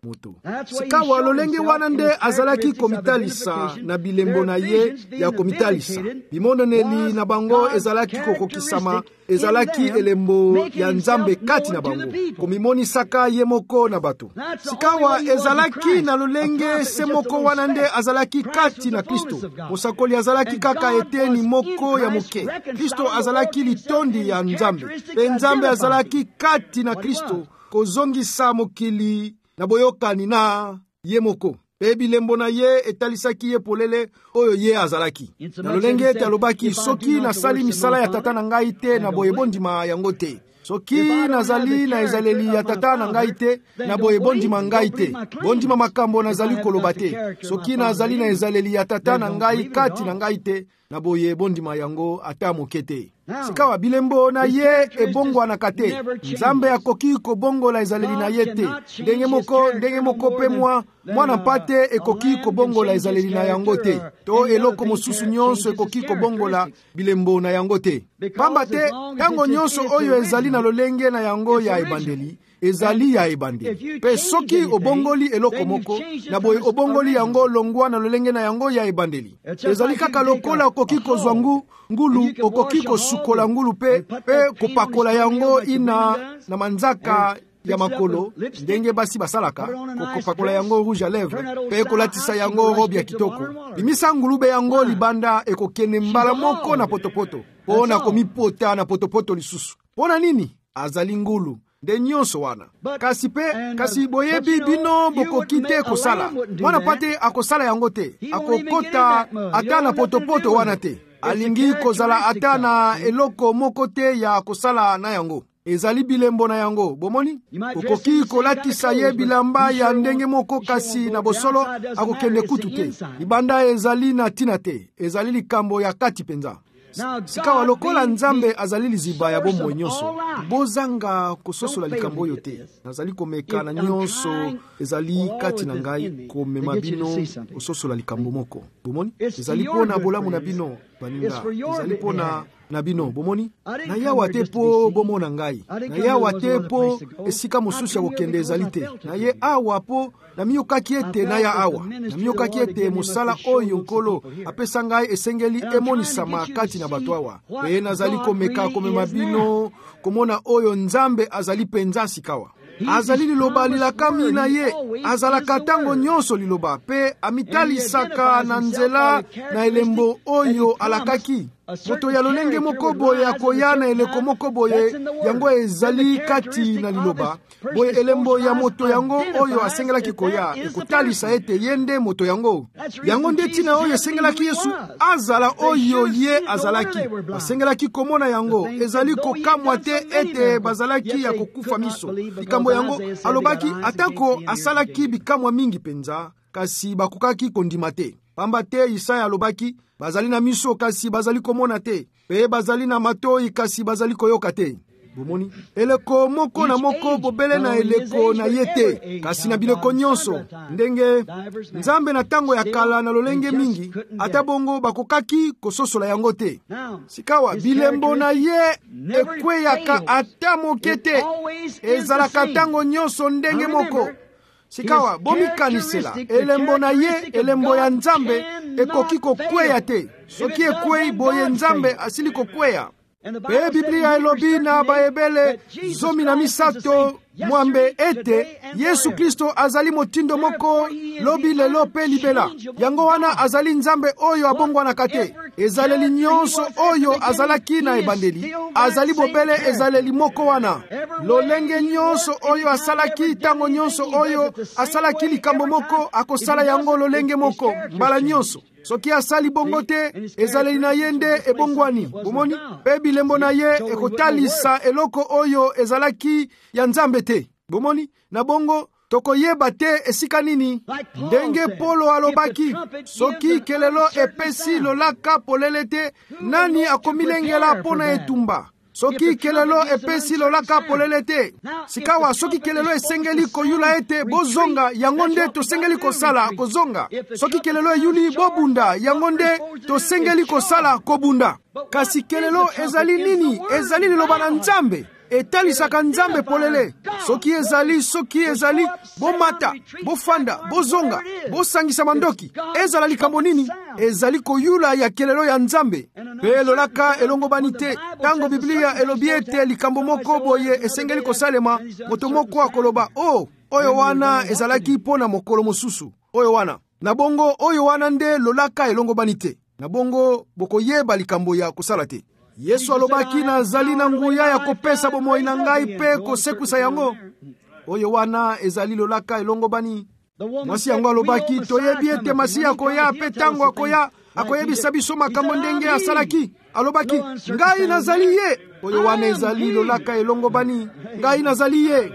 moto. Sikawa lolenge wana nde azalaki komitalisa na bilembo na ye ya komitalisa. Bimononeli na bango ezalaki kokokisama, ezalaki elembo ya Nzambe kati na bango, komimonisaka ye moko na bato. Sikawa ezalaki na lolenge se moko wana nde azalaki kati na Kristo. Mosakoli azalaki kaka eteni moko ya moke. Kristo azalaki litondi ya Nzambe. Pe Nzambe azalaki kati na Kristo kozongisa mokili na boyokani na ye moko. Pe bilembo na ye etalisaki ye polele oyo ye azalaki. Na lolenge ete alobaki, soki nasali misala ya tata na ngai te na boye bondima yango te. Soki nazali na ezaleli ya tata na ngai te na boye bondima ngai te. Bondima makambo nazali koloba te. Soki nazali na ezaleli ya tata na ngai kati na ngai te na boye bondima yango ata moke te. Sikawa bilembo na ye ebongwanaka te. Nzambe akoki kobongola ezaleli na ye te. Ndenge moko ndenge moko pe mwa mwana pate ekoki kobongola ezaleli na yango te. To eloko mosusu nyonso ekoki kobongola bilembo na yango te. Pamba te tango nyonso oyo ezali na lolenge na yango ya ebandeli, ezali ya ebandeli. Pe soki obongoli eloko moko na boye obongoli yango longwa na lolenge na yango ya ebandeli, ezali kaka lokola okoki kozwa ngu ngulu, okoki kosukola ngulu pe pe kopakola yango ina na manzaka ya makolo ndenge basi basalaka, kopakola yango rouge à lèvres pe kolatisa yango robe ya kitoko. Bimisa ngulube yango libanda ekokene mbala moko na potopoto pona komipota na potopoto lisusu. Pona nini? Azali ngulu nde nyonso wana. Kasi pe kasi boyebi bino bokoki te kosala. Mwana pate akosala yango te, akokota ata na potopoto wana te. Alingi kozala ata na eloko moko te ya kosala na yango. Ezali bilembo na yango, bomoni? Okoki kolatisa ye bilamba ya ndenge moko kasi na bosolo akokende kutu te. Libanda ezali na tina te, ezali likambo ya kati penza. Sikawa lokola Nzambe azali liziba ya bomoi nyonso, bozanga kososola likambo oyo te. Nazali komeka na nyonso ezali kati na ngai komema bino kososola likambo moko. Bomoni? Ezali pona bolamu na bino baninga. Ezali pona na bino, bomoni? Na yawa te po bomona ngai. Na yawa te po esika mosusu ya kokende ezali te. Na ye awa po na miyokaki ete na ya awa. Na miyokaki ete mosala oyo nkolo apesa ngai esengeli emonisama kati na bato awa. Pe nazali komeka komema bino komona oyo Nzambe azali penza sikawa. Azali liloba lilakami na ye, azalaka tango nyonso liloba, pe amitalisaka na nzela na elembo oyo alakaki. Moto ya lolenge moko boye akoya na eleko moko boye yango ezali kati na liloba. Boye elembo ya moto yango oyo asengelaki koya ekotalisa ete yende moto yango. Yango nde tina oyo esengelaki Yesu azala oyo ye azalaki. Asengelaki komona yango ezali kokamwa te ete bazalaki ya kokufa miso. Bikambo yango alobaki atako asalaki bikamwa mingi penza kasi bakukaki kondima te. Pamba te Isaya alobaki bazali na miso kasi bazali komona te, pe bazali na matoi kasi bazali koyoka te. Bomoni? Eleko moko na moko bobele na eleko na yete, kasi na bileko nyonso. Ndenge Nzambe na tango ya kala na lolenge mingi, ata bongo bakokaki kososola yango te. Sikawa bilembo na ye ekweyaka ata moke te, ezalaka tango nyonso ndenge moko. Sikawa bomikanisela elembo na ye elembo ya Nzambe ekoki kokweya te. Soki ekwei boye Nzambe asili kokweya. Pe Biblia elobi na baebele zomi na misato mwambe ete Yesu Kristo azali motindo moko lobi lelo pe libela. Yango wana azali Nzambe oyo abongwanaka te. Ezaleli nyonso oyo azalaki na ebandeli, azali bobele ezaleli moko wana. Lolenge nyonso oyo asalaki tango nyonso oyo asalaki likambo moko akosala yango lolenge moko mbala nyonso. Soki asali bongo te, ezaleli na yende ebongwani. Bomoni? Pe bilembo na ye ekotalisa eloko oyo ezalaki ya Nzambe te. Bomoni? Na bongo tokoyeba te esika nini. Ndenge Polo alobaki, soki kelelo epesi lolaka polele te, nani akomilengela pona etumba. Soki kelelo epesi lolaka polele te. Sikawa soki kelelo esengeli koyula ete bozonga, yango nde tosengeli kosala kozonga. Soki kelelo eyuli bobunda, yango nde tosengeli kosala kobunda. Kasi kelelo ezali nini? Ezali liloba na Nzambe. etalisaka nzambe polele. Soki ezali, soki ezali, bomata, bofanda, bozonga, bosangisa mandoki. Ezala likambo nini? Ezali koyula ya kelelo ya nzambe. Pe lolaka elongobani te. Tango Biblia elobi ete likambo moko boye esengeli kosalema, moto moko akoloba, oh, oyo wana ezalaki pona mokolo mosusu. Oyo wana. Na bongo oyo wana nde lolaka elongobani te. Na bongo bokoyeba likambo ya kosala te. Yesu alobaki na zali na nguya ya kopesa bomoi na ngai pe kosekusa yango. Oyo wana ezali lolaka elongobani. Mwasi yango alobaki toyebi ete Masiya akoya pe tango akoya akoyebisa biso makambo ndenge asalaki. Alobaki ngai nazali ye. Oyo wana ezali lolaka elongobani. Ngai nazali ye.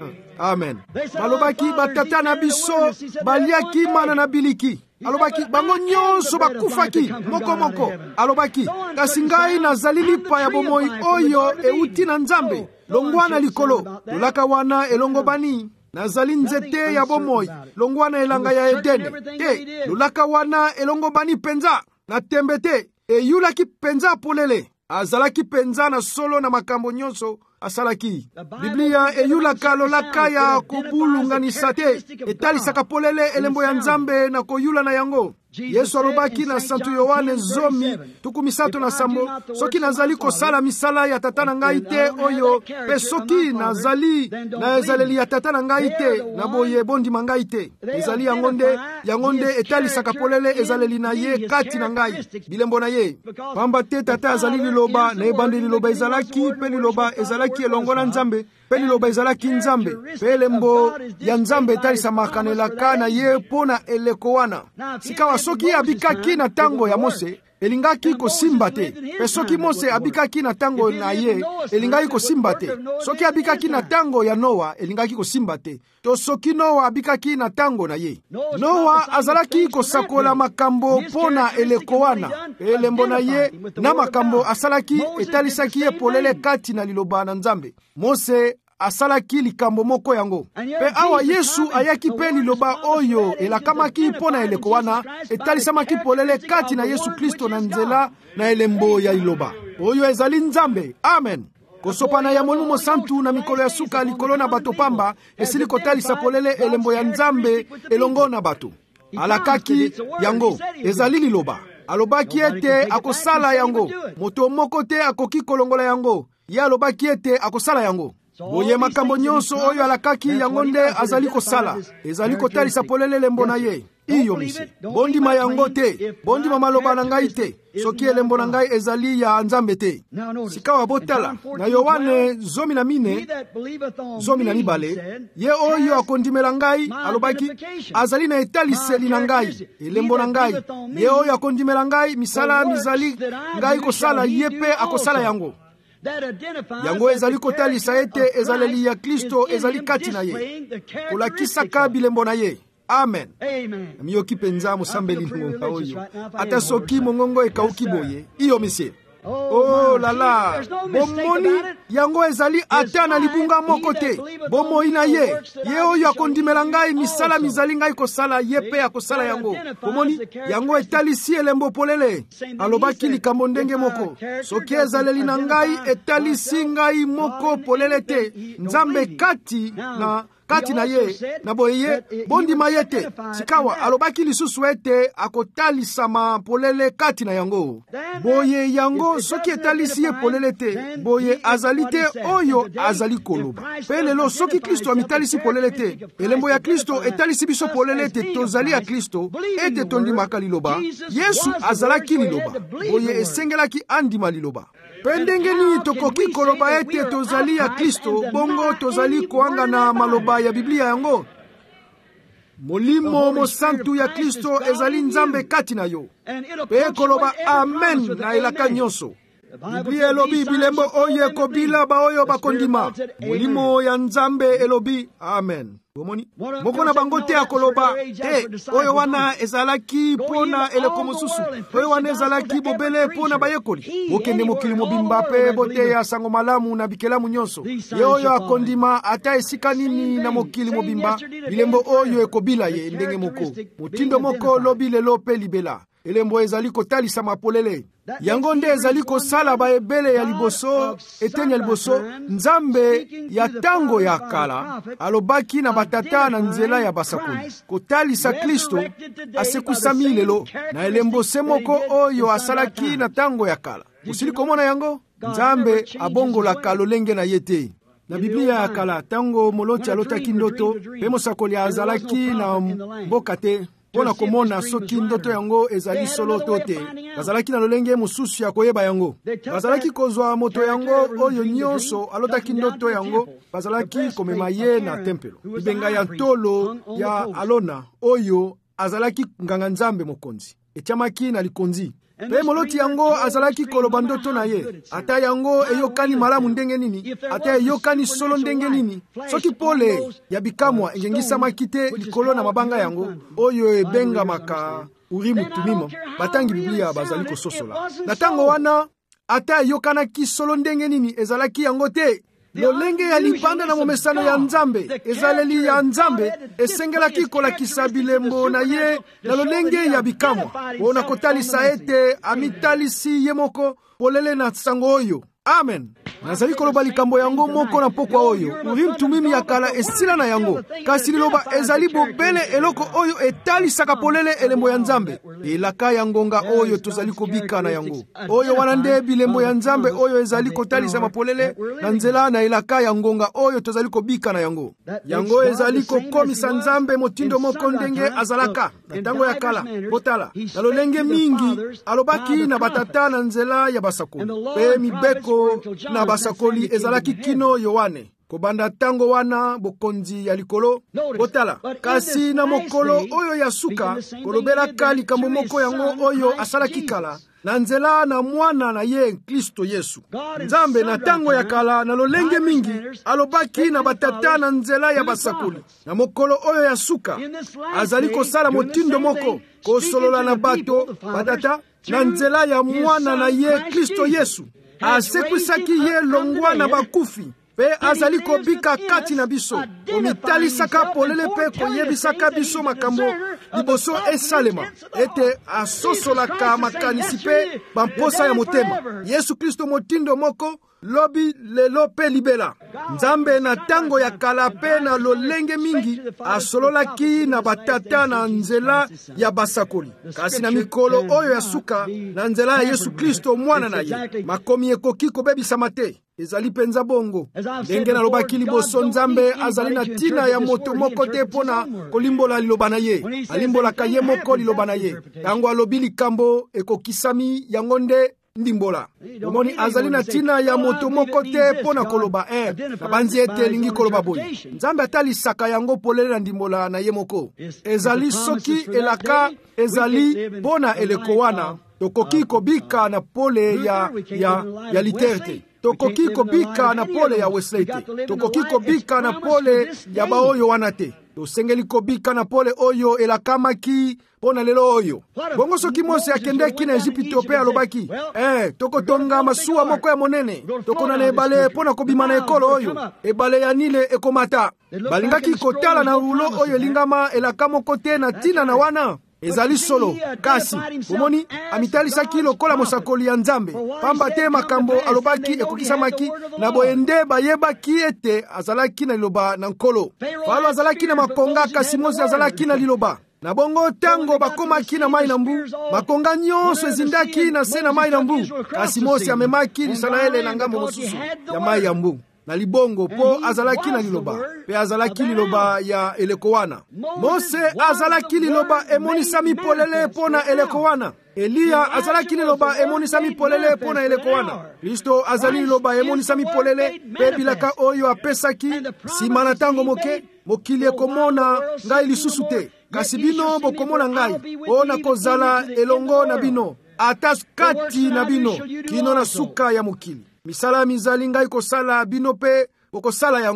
Amen. Alobaki batata na biso baliaki mana na biliki. Alobaki bango nyonso bakufaki moko moko. Alobaki kasi ngai nazali lipa ya bomoi oyo euti na Nzambe. Longwana likolo. Lolaka wana elongobani. Nazali nzete ya bomoi. Longwana elanga ya Edene. Te, lolaka wana elongobani penza. Na tembe te, eyulaki penza polele. Azalaki penza na solo na makambo nyonso asalaki. Biblia eyulaka lolaka ya kubulunganisa te. Etalisaka polele elembo ya Nzambe na koyula na yango. Yesu alobaki na Santu Yohane zomi tuku misato na sambo, soki nazali kosala misala ya tata na ngai te oyo, pe soki nazali na ezaleli ya tata na ngai te, na boye bondima ngai te. Ezali yango nde, yango nde etalisaka polele ezaleli na ye kati na ngai, bilembo na ye. Pamba te tata azali liloba, na ebande liloba ezalaki, pe liloba ezalaki elongo na Nzambe, pe liloba ezalaki Nzambe, pe elembo ya Nzambe etalisamaka na elaka na ye pona eleko wana. Sikawa soki abikaki na tango ya Mose, elingaki kosimba te. Pe soki Mose abikaki na tango na ye, elingaki kosimba te. Soki abikaki na tango ya Noa, elingaki kosimba te. To soki Noa abikaki na tango na ye, Noa azalaki kosakola makambo pona eleko wana. Elembo na ye na makambo asalaki etalisaki ye polele kati na liloba na Nzambe. Mose asalaki likambo moko yango. Pe awa Yesu ayaki pe liloba oyo elakamaki pona eleko wana, etalisamaki polele kati na Yesu Kristo na nzela na elembo ya liloba oyo ezali Nzambe. Amen. Kosopana ya Molimo Santu na mikolo ya suka likolo na bato pamba esili kotalisa polele elembo ya Nzambe elongo na bato. Alakaki yango ezali liloba. Alobaki ete akosala yango. Moto moko te akoki kolongola yango. Ye alobaki ete akosala yango. Boye makambo nyonso oyo alakaki yango nde azali kosala. Ezali kotalisa polele elembo na ye. Iyo misi. Bondima yango te. Bondima maloba na ngai te. Soki elembo na ngai ezali ya Nzambe te. Sikawa botala. Na Yohane zomi na mine, zomi na mibale, ye oyo akondimela ngai, alobaki, azali na etaliseli na ngai, elembo na ngai. Ye oyo akondimela ngai, misala mizali ngai kosala, ye pe akosala yango. Yango ezali kotalisa ete ezaleli ya Kristo ezali kati na ye. Kolakisaka bilembo na ye. Amen. Miyoki penza musambeli ngonga oyo. Ata soki mongongo ekauki boye. Iyo misie. Oh la la. Bomoni yango ezali ata na libunga moko te. Bomoi na ye. Ye oyo akondimela ngai misala mizali ngai kosala, ye pe akosala yango. Bomoni yango etalisi elembo polele. Alobaki likambo ndenge moko. Soki ezaleli na ngai etalisi ngai moko polele te. Nzambe kati na kati na ye, na boye bondima ye te. Sikawa alobaki lisusu ete akotalisama polele kati na yango. Boye yango soki etalisi ye polele te, boye azali te oyo azali koloba. Pe lelo soki Kristo amitalisi polele te, elembo ya Kristo etalisi biso polele te, tozali ya Kristo ete tondimaka liloba. Yesu azalaki liloba. Boye esengelaki andima liloba. Pendengeni tokoki koloba ete tozali ya Kristo, bongo tozali koanga na maloba ya Biblia yango. Molimo mosantu ya Kristo ezali Nzambe kati na yo. Pe koloba amen na elaka nyonso. Biblia elobi bilembo oyo ekobila ba oyo bakondima. Molimo ya Nzambe elobi amen. Bomoni moko na bango te akoloba te oyo wana ezalaki pona eleko mosusu, oyo wana ezalaki bobele pona bayekoli. Bokende mokili mobimba pe bote ya sango malamu na bikelamu nyonso. Ye oyo akondima ata esika nini na mokili mobimba, bilembo oyo ekobila ye ndenge moko. Motindo moko lobi lelo pe libela. elembo ezali kotalisa mapolele. Yango nde ezali kosala baebele ya liboso eteni ya liboso Nzambe ya tango ya kala alobaki na batata na nzela ya basakoli kotalisa Kristo asekusami lelo na elembo semoko oyo asalaki na tango ya kala. Osili komona yango Nzambe abongolaka lolenge na yete. Na Biblia ya kala tango moloti alotaki ndoto pe mosakoli azalaki na mboka te pona komona soki ndoto yango ezali solo to te, bazalaki na lolenge mosusu ya koyeba yango. Bazalaki kozwa moto yango oyo nyonso alotaki ndoto yango, bazalaki komema ye na tempelo. Libenga ya tolo ya Alona oyo azalaki nganga Nzambe mokonzi etiamaki na likonzi. Pe moloti yango azalaki koloba ndoto na ye, ata yango eyokani malamu ndenge nini, ata eyokani solo ndenge nini. Soki pole ya bikamwa engengisamaki te likolo na mabanga yango oyo ebengamaka Urimu Tumimu, batangi Biblia bazali kososola. Na tango wana ata eyokanaki solo ndenge nini ezalaki yango te. Lolenge ya lipanda na momesano ya Nzambe ezaleli ya Nzambe esengelaki kolakisa bilembo na ye na lolenge ya bikamwa mpona kotalisa ete amitalisi ye moko polele na sango oyo. Amen. Nazali koloba likambo yango moko na pokwa oyo Urim Tumimi ya kala esila na yango, kasi liloba ezali bobele eloko oyo etalisaka polele elembo ya Nzambe elaka ya ngonga oyo tozali kobika na yango. Oyo wana nde bilembo ya Nzambe oyo ezali kotalisa mapolele na nzela na elaka ya ngonga oyo tozali kobika na yango. Yango ezali kokomisa Nzambe motindo moko ndenge azalaka na tango ya kala. Potala na lolenge mingi alobaki na batata na nzela ya basakoli pe mibeko na basakoli ezalaki kino Yohane kobanda tango wana bokonzi ya likolo. Botala kasi na mokolo oyo ya suka kolobelaka likambo moko yango oyo asalaki kala na nzela na mwana na ye Kristo Yesu. Nzambe na tango ya kala na lolenge mingi alobaki na batata na nzela ya basakoli, na mokolo oyo ya suka azali kosala motindo moko kosolola na bato batata na nzela ya mwana na ye Kristo Yesu. Asekwisaki ye longwa na bakufi pe azali kobika kati na biso omitalisaka polele pe koyebisaka biso makambo liboso esalema ete asosolaka makanisi pe bamposa ya motema. Yesu Kristo motindo moko lobi lelo pe libela. Nzambe na tango ya kala pe na lolenge mingi asololaki na batata na nzela ya basakoli, kasi na mikolo oyo ya suka na nzela ya Yesu Kristo mwana na ye makomi ekoki kobebisama te. Ezali penza bongo ndenge nalobaki liboso, Nzambe azali na tina ya moto moko te pona kolimbola liloba na ye, alimbolaka ye moko liloba na ye. Tango alobi likambo ekokisami yango nde ndimbola. Omoni azali na tina ya moto moko te pona koloba eh na banzi ete lingi koloba boye. Nzambe atalisaka yango polele na ndimbola na ye moko. Ezali soki elaka ezali pona eleko wana tokoki kobika na pole ya ya ya literte, tokoki kobika na pole ya Wesley te, tokoki kobika na pole ya baoyo wana te. Tosengeli kobika na pole oyo elakamaki pona lelo oyo. Bongo soki Mose akendeki na Ejipito pe alobaki eh tokotonga masuwa moko ya monene tokona na ebale pona kobima na ekolo oyo ebale ya Nile ekomata, balingaki kotala na rulo oyo lingama elaka moko te na tina na wana ezali solo. Kasi omoni amitalisaki lokola mosakoli ya Nzambe pamba te makambo alobaki ekokisamaki na boende bayebaki ete azalaki na liloba na nkolo. Falo azalaki na makonga, kasi Mose azalaki na liloba. Na bongo tango bakomaki na mai na mbu, makonga nyonso ezindaki na se na mai na mbu, kasi Mose amemaki Isalaele na ngambo mosusu ya mai ya mbu na libongo po azalaki na liloba pe azalaki liloba ya eleko wana. Mose azalaki liloba emonisami polele pona eleko wana. Eliya azalaki liloba emonisami polele pona eleko wana. Kristo azali liloba emonisami polele pe bilaka oyo apesaki sima na tango moke mokili ekomona ngai lisusu te, kasi bino bokomona ngai pona kozala elongo na bino ata kati na bino kino na suka ya mokili. Misala mizali ngai kosala bino pe bokosala yango.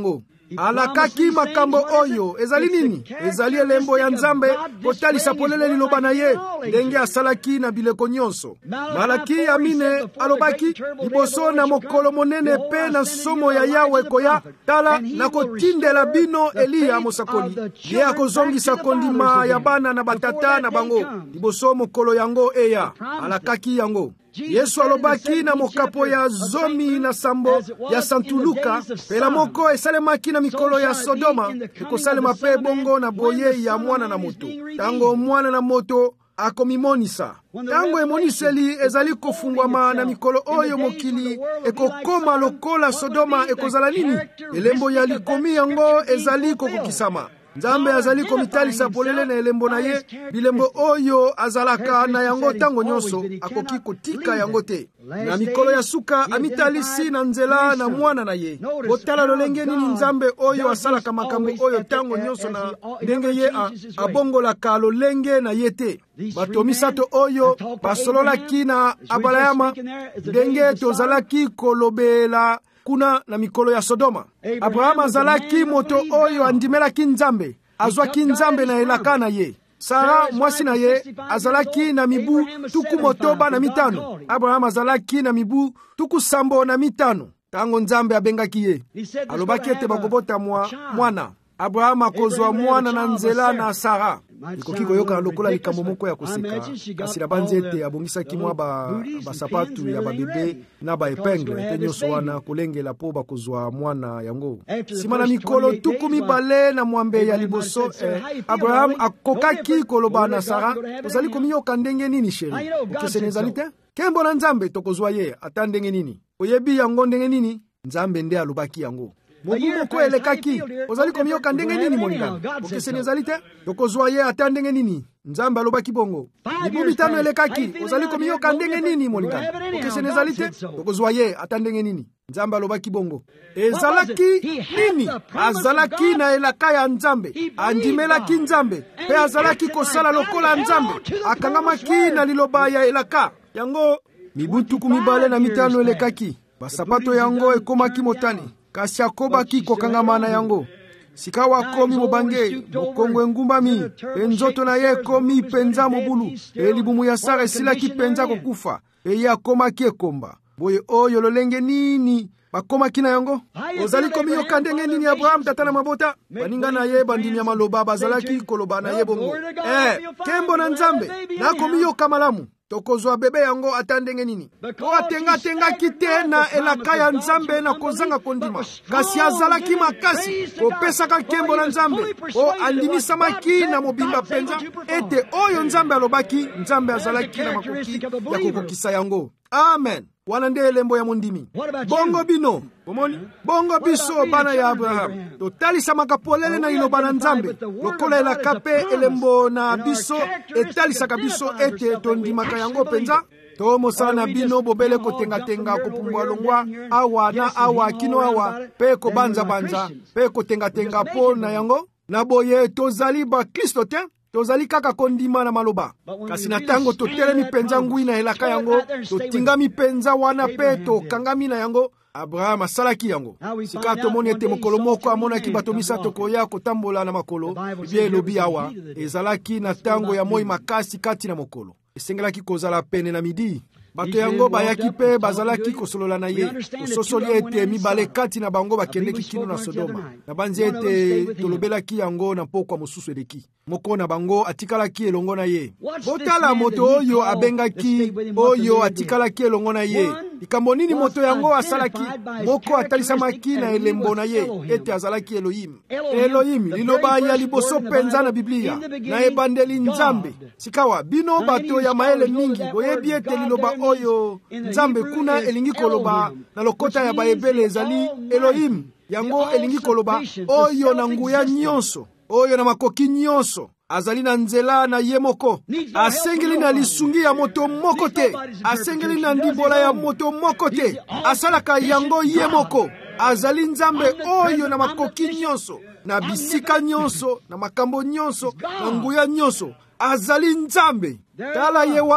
alakaki makambo oyo ezali nini? Ezali elembo ya Nzambe kotalisa polele liloba na ye ndenge asalaki na bileko nyonso. Malaki ya mine alobaki, liboso na mokolo monene pe na somo ya Yawe koya, tala na kotindela bino Eliya mosakoli, ye akozongisa kondima ya bana na batata na bango liboso mokolo yango eya. Alakaki yango. Yesu alobaki na mokapo ya zomi na sambo ya santuluka, pela moko esalemaki na mikolo ya Sodoma, ekosalema pe bongo na boye ya mwana na moto. Tango mwana na moto akomimonisa, tango emoniseli ezali kofungwama na mikolo oyo mokili ekokoma lokola Sodoma ekozala nini? Elembo ya likomi yango ezali kokokisama. Nzambe azali komitalisa polele na elembo na ye, bilembo oyo azalaka na yango tango nyonso akoki kotika yango te. Na mikolo ya suka amitalisi na nzela na mwana na ye. Botala lolenge nini Nzambe oyo asalaka makambo oyo tango nyonso na ndenge ye abongolaka lolenge na ye te. Bato misato oyo basololaki na Abalayama ndenge tozalaki kolobela kuna na mikolo ya Sodoma. Abraham azalaki moto oyo andimelaki Nzambe, azwaki Nzambe na elaka na ye. Sara mwasi na ye azalaki na mibu tuku motoba na mitano. Abraham azalaki na mibu tuku sambo na mitano tango Nzambe abengaki ye. Alobaki ete bakobota mwa mwana. Abraham akozwa mwana na nzela na Sara. Ikoki koyoka lokola likambo moko ya koseka, kasi na banzi ete abongisaki mwa basapatu ba ya babebe na baepengle te nyonso wana kolengela po bakozwa mwana yango. Sima na mikolo tuku mibale na mwambe ya liboso, eh, Abraham akokaki koloba na Sara, tozali komiyoka ndenge nini sheri? Okese nezali te? Kembo na Nzambe tokozwa ye ata ndenge nini? Oyebi yango ndenge nini? Nzambe nde alobaki yango. Mobu moko elekaki, ozali komiyoka ndenge nini molingana? Okese nezali te? Tokozwa ye ata ndenge nini? Nzambe alobaki bongo. Mibu mitano elekaki, ozali komiyoka ndenge nini molingana? Okese nezali te? Tokozwa ye ata ndenge nini? Nzambe alobaki bongo. Ezalaki nini? Azalaki na elaka ya Nzambe, andimelaki Nzambe, pe azalaki kosala lokola Nzambe, akangamaki na liloba ya elaka. Yango mibu tuku mibale na mitano elekaki, basapato yango ekomaki motani. Kasi akobaki kokangama na yango. Sika wakomi mobange, mokongo engumbami, penzoto na ye komi penza mobulu, elibumu ya Sara esilaki penza kokufa, eye akomaki ekomba. Boye oyo lolenge nini bakomaki na yango? Ozali komiyoka ndenge nini Abraham tata na mabota? Baninga na ye bandini ya maloba bazalaki koloba na ye bongo. Eh, kembo na Nzambe, na komiyoka malamu. Tokozwa bebe yango ata ndenge nini? Po atenga tenga kite na elaka ya Nzambe na kozanga kondima. Kasi azalaki makasi, kopesaka kembo na Nzambe. O andimisamaki na mobimba penza, ete oyo Nzambe alobaki, Nzambe azalaki na makoki ya kokokisa yango. Amen. Wana nde elembo ya mondimi. Bongo bino, bomoni? Bongo biso bana ya Abraham. Totalisa makapolele na iloba na Nzambe. Lokola elaka pe elembo na biso, etalisaka biso ete tondimaka yango penza. Tomo sana bino bobele kotenga-tenga kopumbwa longwa, awa na awa kino awa, pe ko banza banza, pe kotenga-tenga po na yango. Na boye tozali ba Kristo te. Tozali kaka kondima na maloba. Kasi na tango totelemi penza ngui na elaka yango, totingami penza wana pe tokangami na yango, Abraham asalaki yango. Sika tomoni ete mokolo moko amonaki bato misato koya kotambola na makolo, bie elobi awa, ezalaki na tango ya moi makasi kati na mokolo. Esengelaki kozala pene na midi. Bato yango bayaki pe bazalaki kosolola na ye. Ososoli ete mibale kati na bango bakendeki kino na Sodoma. Na banzi ete tolobelaki yango na pokwa mosusu eleki. Moko na bango atikalaki elongo na ye. Botala moto oyo abengaki oyo atikalaki elongo na ye. Likambo nini moto yango asalaki? Moko atalisamaki na elembo na ye ete azalaki Elohim. Elohim liloba ya liboso penza na Biblia. Na ebandeli Nzambe. Sikawa bino bato ya maele mingi boyebi ete liloba oyo Nzambe kuna elingi koloba na lokota ya baebele ezali Elohim. Yango elingi koloba oyo na nguya nyonso, oyo na makoki nyonso, azali na nzela na ye moko. Asengeli na lisungi ya moto moko te, asengeli na ndibola ya moto moko te, asalaka yango ye moko. Azali Nzambe oyo na makoki nyonso, na bisika nyonso, na makambo nyonso, na nguya nyonso. Azali Nzambe. Tala ye wana.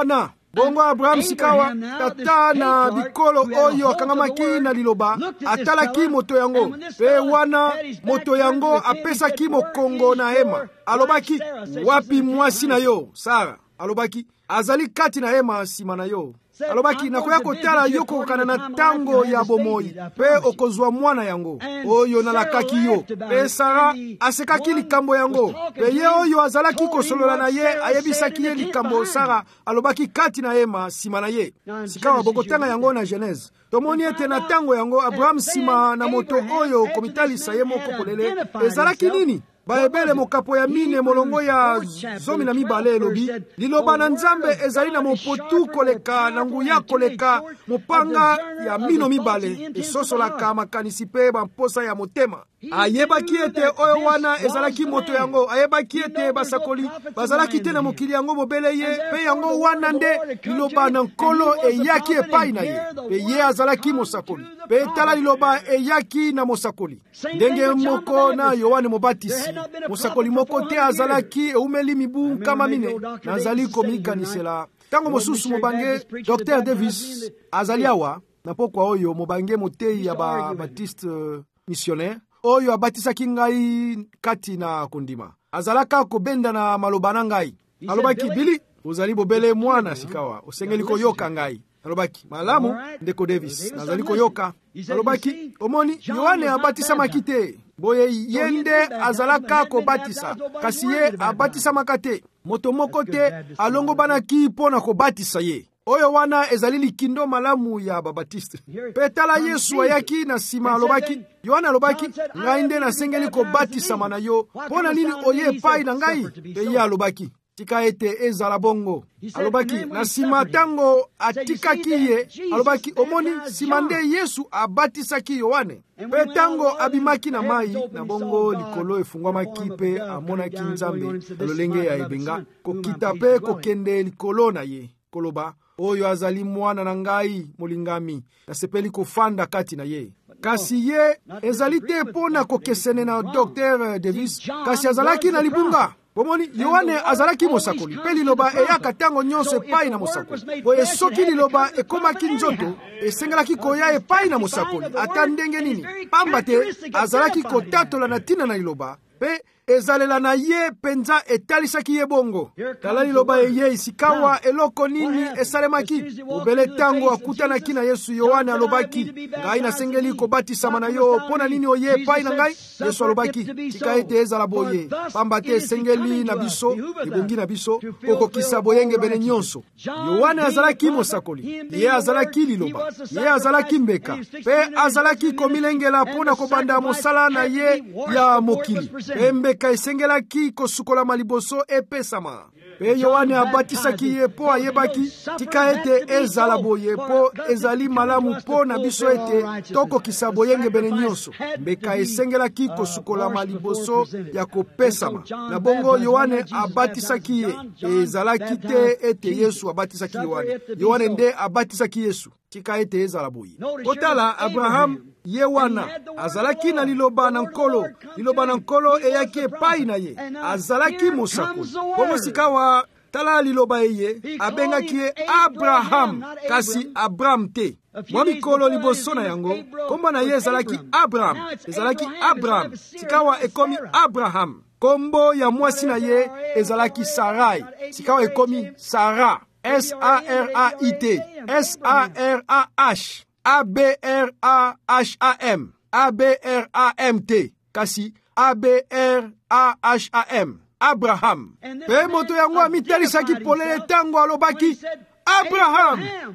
bongo Abraham sikawa tata na bikolo oyo akangamaki na liloba atalaki moto yango pe wana moto yango apesaki mokongo na hema alobaki wapi mwasi na yo Sara alobaki azali kati na hema sima na yo alobaki nakoya kotala yo kokana na tango ya bomoi pe okozwa mwana yango oyo nalakaki yo pe Sara asekaki likambo yango pe ye oyo azalaki kosolola na ye ayebisaki ye likambo Sara alobaki kati na hema sima na ye sikawa bokotanga yango na Genèse tomoni ete na tango yango Abraham sima na moto oyo komitalisa ye moko polele ezalaki nini Baebele mokapo ya mine molongo ya zomi na mibale elobi liloba na Nzambe ezali na mopotu koleka na nguya koleka mopanga ya mino mibale esosolaka makanisi pe bamposa ya motema ayebaki ete oyo wana ezalaki moto yango ayebaki ete basakoli bazalaki te na mokili yango mobele ye pe yango wana nde liloba na nkolo eyaki epai na ye pe ye azalaki mosakoli pe tala liloba eyaki na mosakoli ndenge moko na Yohane Mobatisi mosakoli moko te azalaki eumeli mibu kama mine nazali komikanisela tango mosusu mobange Docteur Davis azali awa na pokwa oyo mobange motei ya ba Baptiste uh, missionnaire oyo abatisaki ngai kati na kondima azalaka kobenda na maloba na ngai alobaki bili ozali bobele mwana sikawa osengeli koyoka ngai alobaki malamu ndeko Davis nazali koyoka alobaki omoni Yohane abatisamaki te boye yende azalaka kobatisa kasi ye abatisamaka te moto moko te alongo banaki mpona kobatisa ye oyo wana ezali likindo malamu ya Babatiste pe tala Yesu ayaki na sima alobaki Yohana alobaki ngai nde nasengeli kobatisama na yo mpona nini oye epai na ngai pe ye alobaki tika ete ezala bongo alobaki na sima tango atikaki ye alobaki omoni sima nde Yesu abatisaki Yohane pe tango abimaki na mai na bongo likolo efungwamaki pe amonaki Nzambe na lolenge ya ebenga kokita pe kokende likolo na ye koloba oyo azali mwana na ngai molingami nasepeli kofanda kati na ye kasi ye ezali te mpona kokesene na Docteur Davis kasi azalaki na libunga bomoni Yohane azalaki mosakoli pe liloba eyaka tango nyonso epai na mosakoli boye soki liloba ekomaki nzoto esengelaki koya epai na mosakoli ata ndenge nini pamba te azalaki kotatola na ntina na liloba pe ezalela na ye penza etalisaki ye bongo tala liloba eye isikawa eloko nini esalemaki obele tango akutanaki na Yesu Yohane alobaki ngai nasengeli kobatisama na yo mpona nini oye epai na ngai Yesu alobaki tika ete ezala boye pamba te esengeli na biso ebongi na biso kokokisa boyenge bene nyonso Yohane azalaki mosakoli ye azalaki liloba ye azalaki mbeka pe azalaki komilengela mpona kobanda mosala na ye ya mokili pe mbeka esengelaki kosukola maliboso epesama pe Yohane abatisaki ye po ayebaki tika ete ezala boye po ezali malamu po na biso ete tokokisa boyenge bene nyonso mbeka esengelaki kosukola maliboso ya kopesama na bongo Yohane abatisaki ye ezalaki te ete Yesu abatisaki Yohane Yohane nde abatisaki Yesu tika ete ezala boye kotala Abraham ye wana azalaki na liloba na nkolo liloba na nkolo eyaki epai na ye azalaki mosakoli bongo sikawa tala liloba eye abengaki ye Abraham kasi Abraham te mwa mikolo liboso na yango kombo na ye ezalaki Abraham ezalaki Abraham sikawa ekomi Abraham kombo ya mwasi na ye ezalaki Sarai sikawa ekomi Sara S A R A I T S A R A H A B R A H A M A B R A M T kasi A B R A H A M Abraham pe moto yango amitalisaki polele tango alobaki Abraham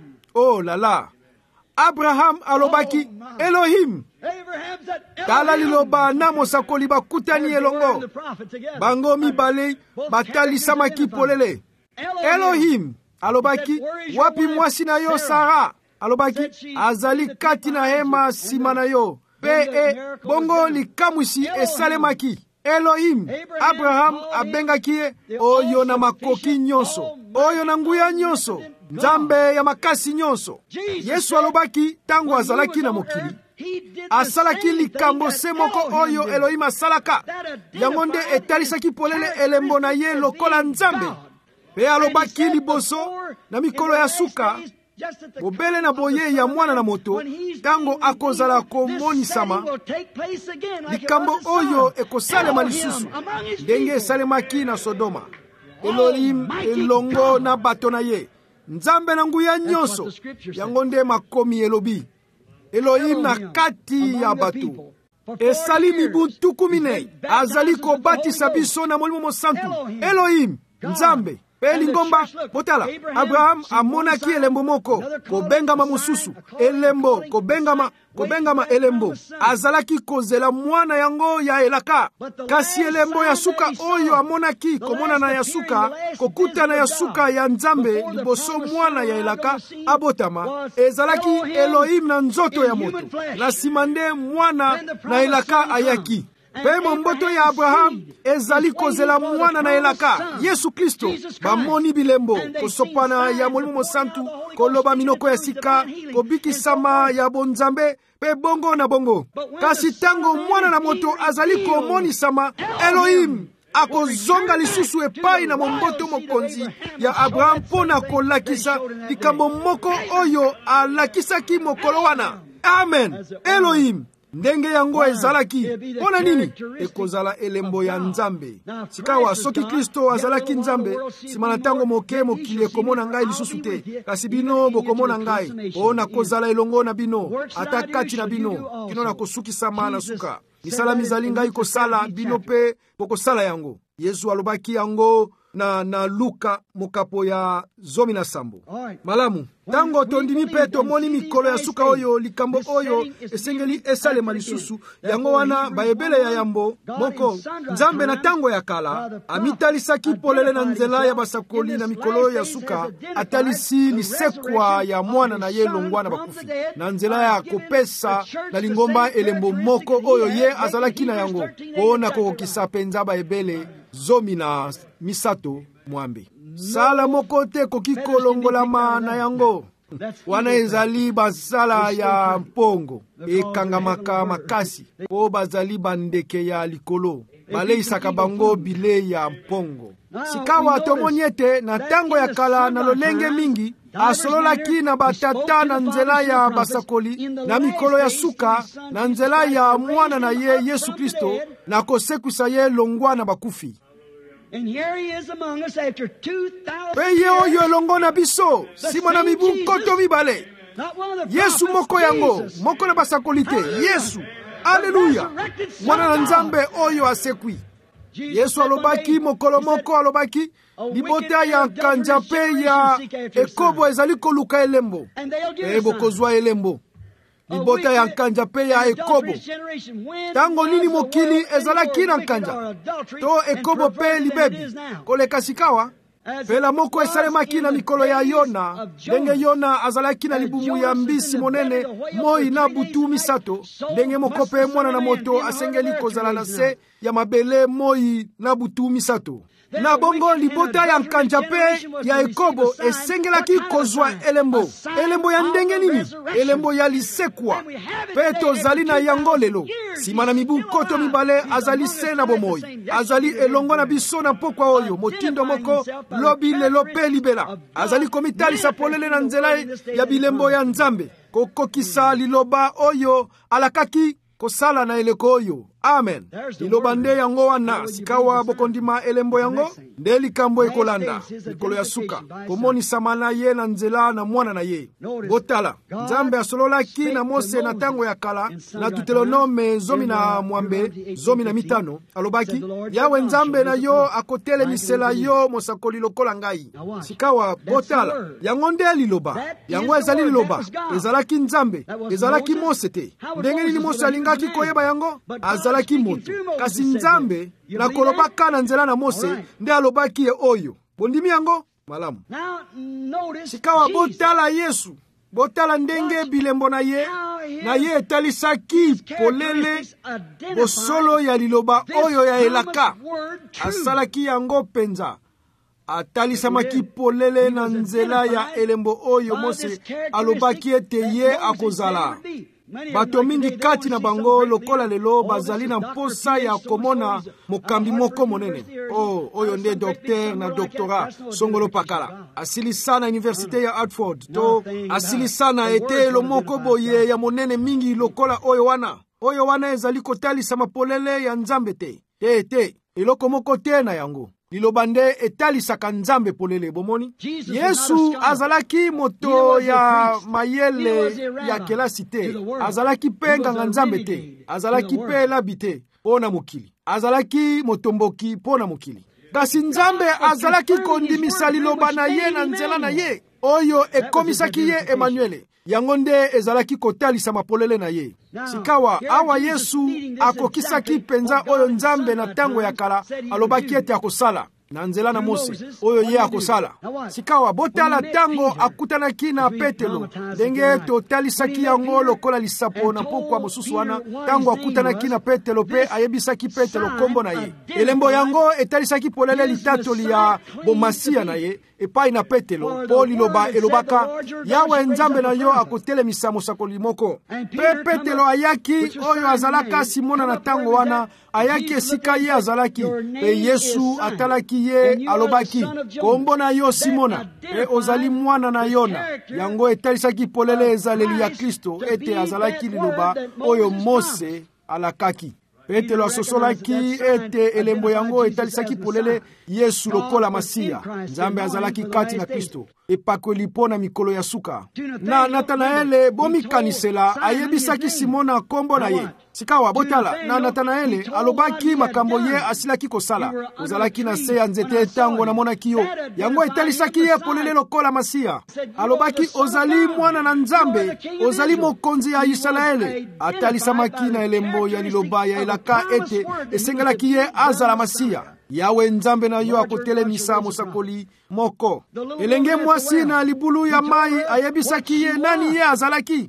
oh la la Abraham alobaki Elohim tala liloba na mosakoli bakutani elongo bango mibale batalisamaki polele Elohim alobaki wapi mwasi na yo Sara alobaki azali kati na hema sima na yo pe e bongo likamwisi esalemaki Elohim Abraham abengaki ye oyo na makoki nyonso oyo na nguya nyonso Nzambe ya makasi nyonso Yesu alobaki tango azalaki na mokili asalaki likambo se moko oyo Elohim asalaka yango nde etalisaki polele elembo na ye lokola Nzambe Pe alobaki liboso na mikolo ya suka bobele na boye ya mwana na moto tango akozala komonisama likambo oyo ekosalema lisusu ndenge esalemaki na Sodoma. Elohim elongo na bato na ye, Nzambe na nguya nyonso, yango nde makomi elobi. Elohim na kati ya bato esali mibu tuku minei azali kobatisa biso na Molimo Mosantu. Elohim Nzambe pe lingomba botala Abraham amonaki elembo moko kobengama mususu elembo kobengama kobengama elembo azalaki kozela mwana yango ya elaka, kasi elembo ya suka oyo amonaki komona na ya suka kokuta na ya suka ya Nzambe liboso mwana ya elaka abotama ezalaki Elohim na nzoto ya moto, na simande mwana na elaka ayaki. Pe momboto ya Abraham ezali kozela mwana na elaka Yesu Kristo bamoni bilembo kosopana ya Molimo Mosantu koloba minoko ya sika kobikisama ya bonzambe pe bongo na bongo. Kasi tango mwana na moto azali komonisama, Elohim akozonga lisusu epai na momboto mokonzi ya Abraham pona kolakisa likambo moko oyo alakisaki mokolo wana. Amen. Elohim ndenge yango ezalaki pona nini ekozala elembo ya Nzambe. Sikawa soki Kristo azalaki Nzambe, simana tango moke mokili ekomona ngai lisusu te, kasi bino bokomona ngai pona kozala elongo na bino ata kati na bino kino na kosukisama na suka. Misala mizali ngai kosala bino pe bokosala yango. Yesu alobaki yango na na Luka mokapo ya zomi na sambo. Malamu tango tondimi pe tomoni mikolo ya suka oyo likambo oyo esengeli esalema lisusu yango wana bayebele ya yambo moko. Nzambe na tango ya kala amitalisaki polele na nzela ya basakoli na mikolo ya suka atalisi lisekwa ya mwana na ye longwa na bakufi na nzela ya kopesa na lingomba elembo moko oyo ye azalaki na yango pona kokokisa penza bayebele zomi na misato mwambe. Sala moko te koki kolongolama na yango wana ezali basala ya mpongo ekangamaka makasi po bazali bandeke ya likolo baleisaka bango bile ya mpongo. Sikawa tomoni ete na tango ya kala na lolenge mingi asololaki na batata na nzela ya basakoli na mikolo ya suka na nzela ya mwana na ye Yesu Kristo na kosekusa ye longwa na bakufi. And here he is among us after two thousand Peye oyo elongo na biso sima na mibu koto mibale. Yesu moko yango moko na basakolite Yesu. Haleluya. Mwana na Nzambe oyo asekwi. Yesu alobaki mokolo moko alobaki libota ya kanja pe ya ekobo ezali koluka elembo ebo kozwa elembo libota ya nkanja pe ya ekobo. Tango nini mokili ezalaki na nkanja to ekobo pe libebi koleka sikawa pela moko esalemaki na mikolo ya Yona ndenge Yona azalaki na libumu ya mbisi monene moi na butu misato ndenge moko pe mwana na moto asengeli kozala na se ya mabele moi na butu misato. Na bongo libota ya nkanja pe ya ekobo esengelaki kozwa elembo elembo ya ndenge nini elembo ya lisekwa pe tozali na yango lelo sima na mibu koto mibale azali se na bomoi azali elongo na biso na pokwa oyo motindo moko lobi lelo pe libela azali komitalisa polele na nzela ya bilembo ya Nzambe kokokisa liloba oyo alakaki kosala na eleko oyo. Amen. Liloba nde yango wana sikawa bokondima elembo yango nde likambo ekolanda mikolo ya suka komoni samana ye na nzela na mwana na ye. Botala Nzambe asololaki na Mose na tango ya kala na Deuteronome zomi na mwambe zomi na mitano alobaki Yawe Nzambe na yo akotele misela yo mosakoli lokola ngai. Sikawa botala yango nde liloba yango ezali liloba ezalaki Nzambe ezalaki Mose te. Ndenge nini Mose alingaki koyeba yango azala Moto. Kasi Nzambe na kolobaka na nzela na Mose nde alobaki ye oyo bondimi yango malamu. Sikawa botala Yesu botala ndenge bilembo na ye na ye etalisaki polele bosolo ya liloba oyo ya elaka asalaki yango penza atalisamaki polele na nzela ya elembo oyo Mose alobaki ete ye akozala. bato mingi kati na bango lokola lelo bazali na mposa ya komona mokambi moko monene. Oh, oyo nde docteur na doctorat songolo pakala asilisa na universite ya Hartford to asilisa na etelo moko boye ya monene mingi lokola oyo wana. Oyo wana ezali kotalisa mapolele ya Nzambe te. Te te, eloko moko te na yango. Liloba nde etalisaka Nzambe polele bomoni. Yesu azalaki moto ya mayele ya kelasi te. Azalaki pe nganga Nzambe te. Azalaki pe labi te pona mokili. Azalaki motomboki pona mokili. Kasi Nzambe azalaki kondimisa liloba na ye na nzela na ye. Oyo ekomisaki ye Emmanuele. Yango nde ezalaki kotalisa mapolele na ye. Sikawa awa Yesu akokisaki penza oyo Nzambe na tango ya kala alobaki ete akosala na nzela na Mose oyo ye akosala. Sikawa botala tango akutanaki na Petelo ndenge totalisaki yango lokola lisapo na pokwa mosusu wana. Tango akutanaki na Petelo pe ayebisaki Petelo kombo na ye. Elembo yango etalisaki polele litatoli ya bomasiya na ye epai na Petelo po liloba elobaka Yawe Nzambe na yo akotelemisa mosakoli moko. Pe Petelo ayaki oyo azalaka Simona na tango wana ayaki esika ye azalaki. Pe Yesu atalaki ye alobaki kombo na yo Simona e ozali mwana na Yona. Yango etalisaki polele ezaleli ya Kristo ete azalaki liloba oyo Mose alakaki. Petelo asosolaki ete elembo yango etalisaki polele Yesu lokola Masiya. Nzambe azalaki kati na Kristo epakoli pona mikolo ya suka. Na Natanaele bomikanisela ayebisaki Simona kombo na ye. Sikawa botala na Natanaele alobaki makambo ye asilaki kosala. Ozalaki na se ya nzete tango na monaki yo. Yango etalisaki ye polele lokola Masiya. Alobaki ozali mwana na Nzambe, ozali mokonzi ya Israele. Atalisamaki na elembo ya liloba ya elaka ete esengelaki ye azala Masiya. Yawe Nzambe na yo akotelemisa mosakoli moko. Elenge mwasi na libulu ya mai ayebisaki ye nani ye azalaki.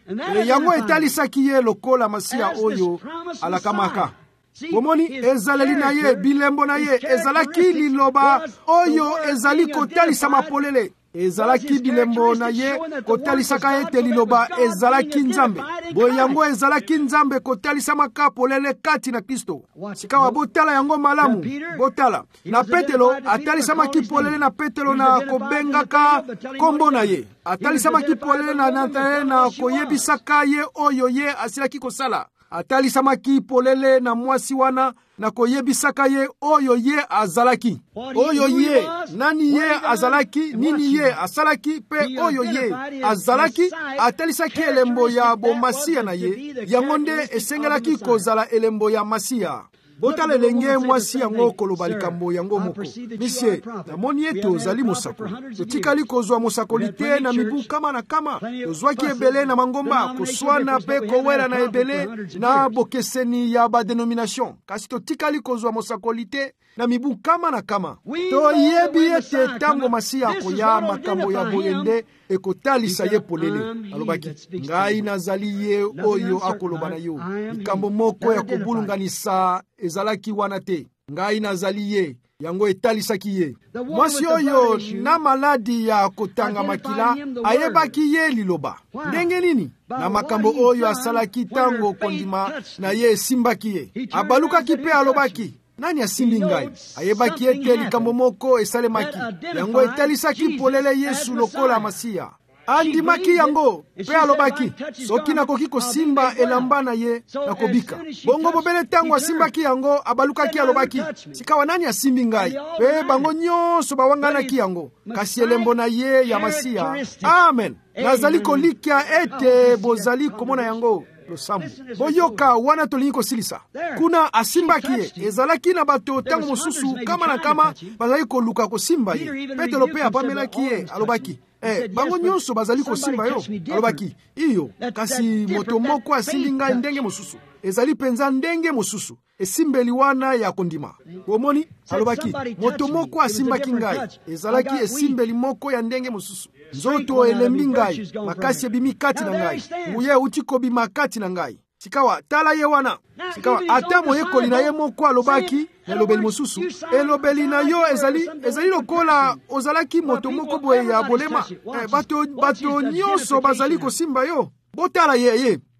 E yango etalisaki ye lokola Masiya oyo alakamaka. Bomoni ezaleli na ye bilembo na ye ezalaki liloba oyo ezali kotalisa mapolele. Ezalaki bilembo na ye kotalisaka ete liloba ezalaki Nzambe. Boye yango ezalaki Nzambe kotalisa makapolele kati na Kristo. Sikawa botala yango malamu. Botala na Petelo atalisamaki polele na Petelo na kobengaka kombo na ye. Atalisamaki polele na Natanaele na koyebisaka ye oyo ye asilaki kosala. Atalisamaki polele na mwasi wana na koyebisaka ye oyo ye azalaki. Oyo ye nani ye azalaki, nini ye asalaki pe oyo ye azalaki. Atalisaki elembo ya bomasiya na ye. Yango nde esengelaki kozala elembo ya Masiya. Botala lenge mwasi yango koloba likambo yango moko. Misie, namoni ete ozali mosakoli. Totikali kozwa mosakoli te na mibu kama na kama. Tozwaki ebele na mangomba, koswana pe kowela na ebele na bokeseni ya ba denomination. Kasi totikali kozwa mosakoli te na mibu kama na kama. Toyebi ete tango Masiya koya makambo ya boyende ekotalisa ye polele. Alobaki, ngai nazali ye oyo akoloba na yo. Likambo moko ya kobulunganisa ezalaki wana te. Ngai nazali ye. Yango etalisaki ye. Mwasi oyo na maladi ya kotanga makila ayebaki ye liloba. Ndenge nini? Na makambo oyo asalaki tango kondima na ye esimbaki ye. Abalukaki pe alobaki, nani asimbi ngai? Ayebaki ete likambo moko esalemaki. Yango etalisaki polele Yesu lokola Masiya. Andimaki yango pe alobaki, soki nakoki kosimba elamba na ye nakobika. Bongo bobele tango asimbaki yango abalukaki alobaki, sikawa nani asimbi ngai? Pe bango nyonso bawanganaki yango. Kasi elembo na ye ya Masiya. Amen. Nazali kolikia ete bozali komona yango losambu. Boyoka wana tolingi kosilisa. Kuna asimbaki ye. Ezalaki na bato tango mosusu kama na kama bazali koluka kosimba ye. Petelo pe apamelaki ye alobaki, eh, bango nyonso bazali kosimba yo. Alobaki, iyo, kasi moto moko asimbi ngai ndenge mosusu. Ezali penza ndenge mosusu. Esimbeli wana ya kondima. Bomoni, alobaki, moto moko asimbaki ngai. Ezalaki esimbeli moko ya ndenge mosusu. Nzoto elembi ngai, makasi ebimi kati na ngai. Nguye utiko bima kati na ngai. Sikawa, tala ye wana. Sikawa, ata moyekoli na ye moko alobaki, elobeli mosusu. Elobeli na yo ezali, ezali lokola ozalaki moto moko boye ya bolema. Eh, bato, bato nyonso bazali kosimba yo. Botala ye ye.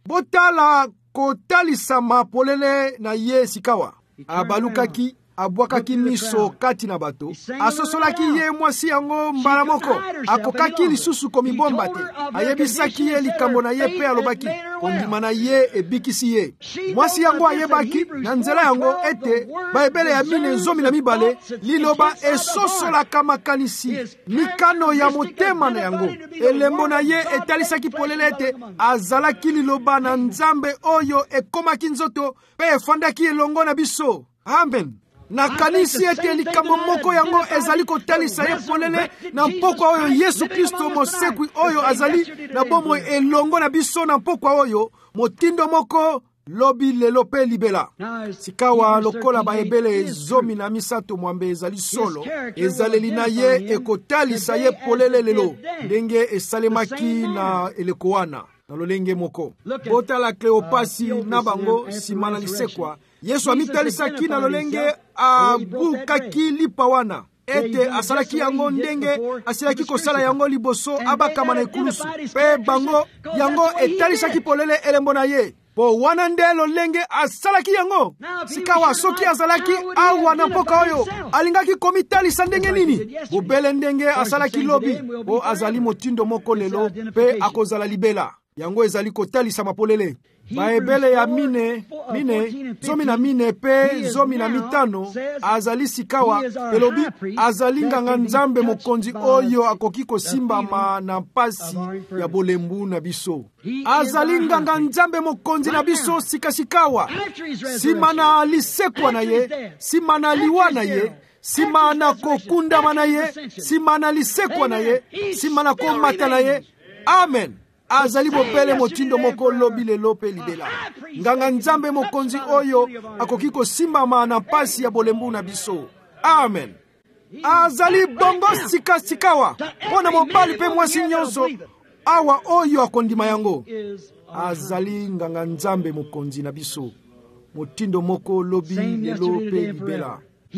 botala kotalisama polele na ye sikawa. Abalukaki, abwakaki miso kati na bato, asosolaki ye mwasi yango mbala moko, akokaki lisusu komibomba te, ayebisaki ye likambo na ye pe alobaki, kondima na ye ebikisi ye. Mwasi yango ayebaki na nzela yango ete baebele ya mine zomi na mibale liloba esosolaka makanisi mikano ya motema na yango. Elembo na ye etalisaki polele ete azalaki liloba na Nzambe oyo ekomaki nzoto pe efandaki elongo na biso. Amen. Na kanisi ete likambo moko yango ezali kotalisa ye polele na mpokwa oyo Yesu Kristo mosekwi oyo azali na bomo elongo na biso na mpokwa oyo motindo moko lobi lelo pe libela. Sikawa lokola baebele zomi na misato mwambe ezali solo, ezaleli na ye ekotalisa ye polele lelo ndenge esalemaki na elekowana na lolenge moko. Botala Kleopasi na bango sima na lisekwa, Yesu amitalisaki na lolenge abukaki lipa wana ete asalaki yango ndenge asilaki kosala yango liboso abakama na ekulusu pe bango yango etalisaki polele elembo na ye. Po wana nde lolenge asalaki yango. Sikawa soki azalaki awa na mpoka oyo alingaki komitalisa ndenge nini? Bobele ndenge asalaki lobi po azali motindo moko lelo pe akozala libela. Yango ezali kotalisa mapolele. Baebele ya mine, mine, zomi na mine pe zomi na mitano, azali sikawa, elobi, azali nganga Nzambe mokonzi oyo akoki kosimbama na pasi ya bolembu na biso. Azali nganga Nzambe mokonzi na biso sika sikawa, sima na lisekwa na ye, sima na liwa na ye, sima na kokundama na ye, sima na lisekwa na ye, sima na komata na ye. Amen. Azali bopele motindo moko lobi lelo pe libela. Nganga Nzambe mokonzi oyo akoki kosimbama na pasi ya bolembu na biso. Amen. Azali bongo sika sikawa pona mobali pe mwasi nyonso awa oyo akondima yango. Azali nganga Nzambe mokonzi na biso motindo moko lobi lelo pe libela.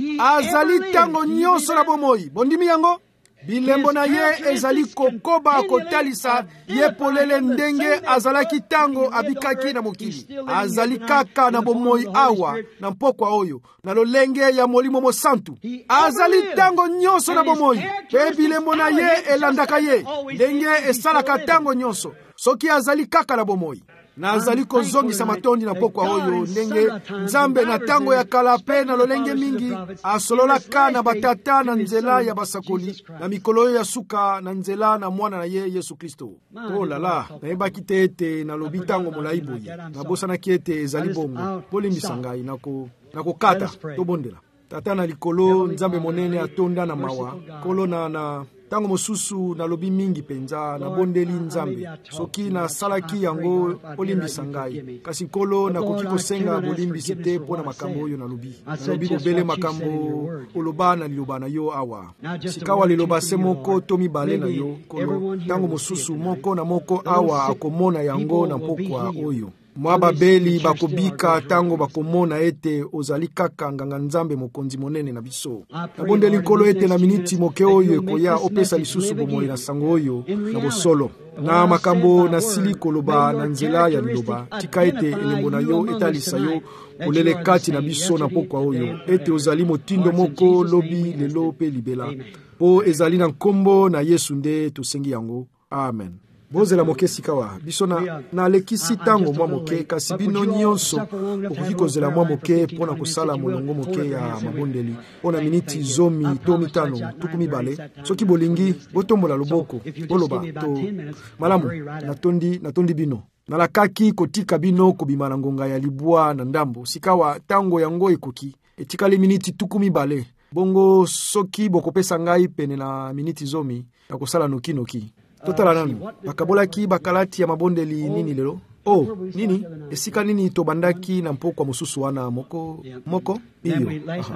Azali tango nyonso na bomoi bondimi yango. Bilembo na ye ezali kokoba kotalisa ye polele ndenge azalaki tango abikaki na mokili. Azali kaka na bomoi awa na mpokwa oyo na lolenge ya molimo mosantu. Azali tango nyonso na bomoi pe bilembo na ye elandaka ye ndenge esalaka tango nyonso soki azali kaka na bomoi. Na azali kozongisa matondi na pokwa oyo ndenge Nzambe na tango ya kala pe na lolenge mingi asololaka na batata na nzela ya basakoli na mikolo ya suka na nzela na mwana na ye Yesu Kristo. Oh lala, nayebaki te ete na lobi tango molai boye nabosanaki ete ezali bongo polimbisa ngai nako nakokata tobondela tata na likolo Nzambe monene atonda na mawa kolo na na tango mosusu na lobi mingi penza na bondeli Nzambe soki na salaki yango olimbisa ngai kasi kolo na koki kosenga bolimbisi te pona makambo oyo na lobi na lobi bobele makambo oloba na liloba na yo awa sikawa liloba se moko to mibale na yo kolo tango mosusu moko na moko awa akomona yango na pokwa oyo mwa babeli bakobika tango bakomona ete ozali kaka nganga Nzambe mokonzi monene na biso. Nabondeli nkolo ete na miniti moke oyo ekoya opesa lisusu bomoi na sango oyo na bosolo. Na makambo na sili koloba na nzela ya liloba tika ete elembo na yo etalisa yo polele kati na biso na pokwa oyo ete ozali motindo moko lobi lelo pe libela. Po ezali na nkombo na Yesu nde tosengi yango. Amen. Bozela moke sikawa biso na na lekisi tango mwa moke kasi bino nyonso okoki kozela mwa moke pona kosala molongo moke ya mabondeli pona miniti zomi to mitano tuku mibale soki bolingi botombola loboko boloba to malamu natondi natondi bino nalakaki kotika bino kobima na ngonga ya libwa na ndambo sikawa tango yango ekoki etikali miniti tuku mibale bongo soki bokopesa ngai pene na miniti zomi na kosala noki noki totala nanu bakabolaki bakalati ya mabondeli nini lelo oh nini esika nini tobandaki na mpokwa mosusu wana moko moko iyo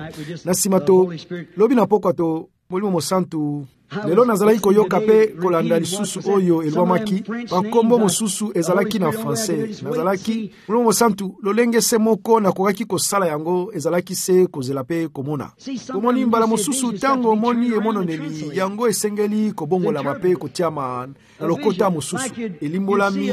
na simato lobi na mpokwa to molimo mosantu lelo nazalaki koyoka pe kolanda lisusu oyo elwamaki bankombo mosusu ezalaki na français nazalaki molimo mosantu lolenge se moko nakokaki kosala yango ezalaki se kozela pe komona komoni mbala mosusu tango moni emononeli yango esengeli kobongola mape kotiama na lokota mosusu elimbolami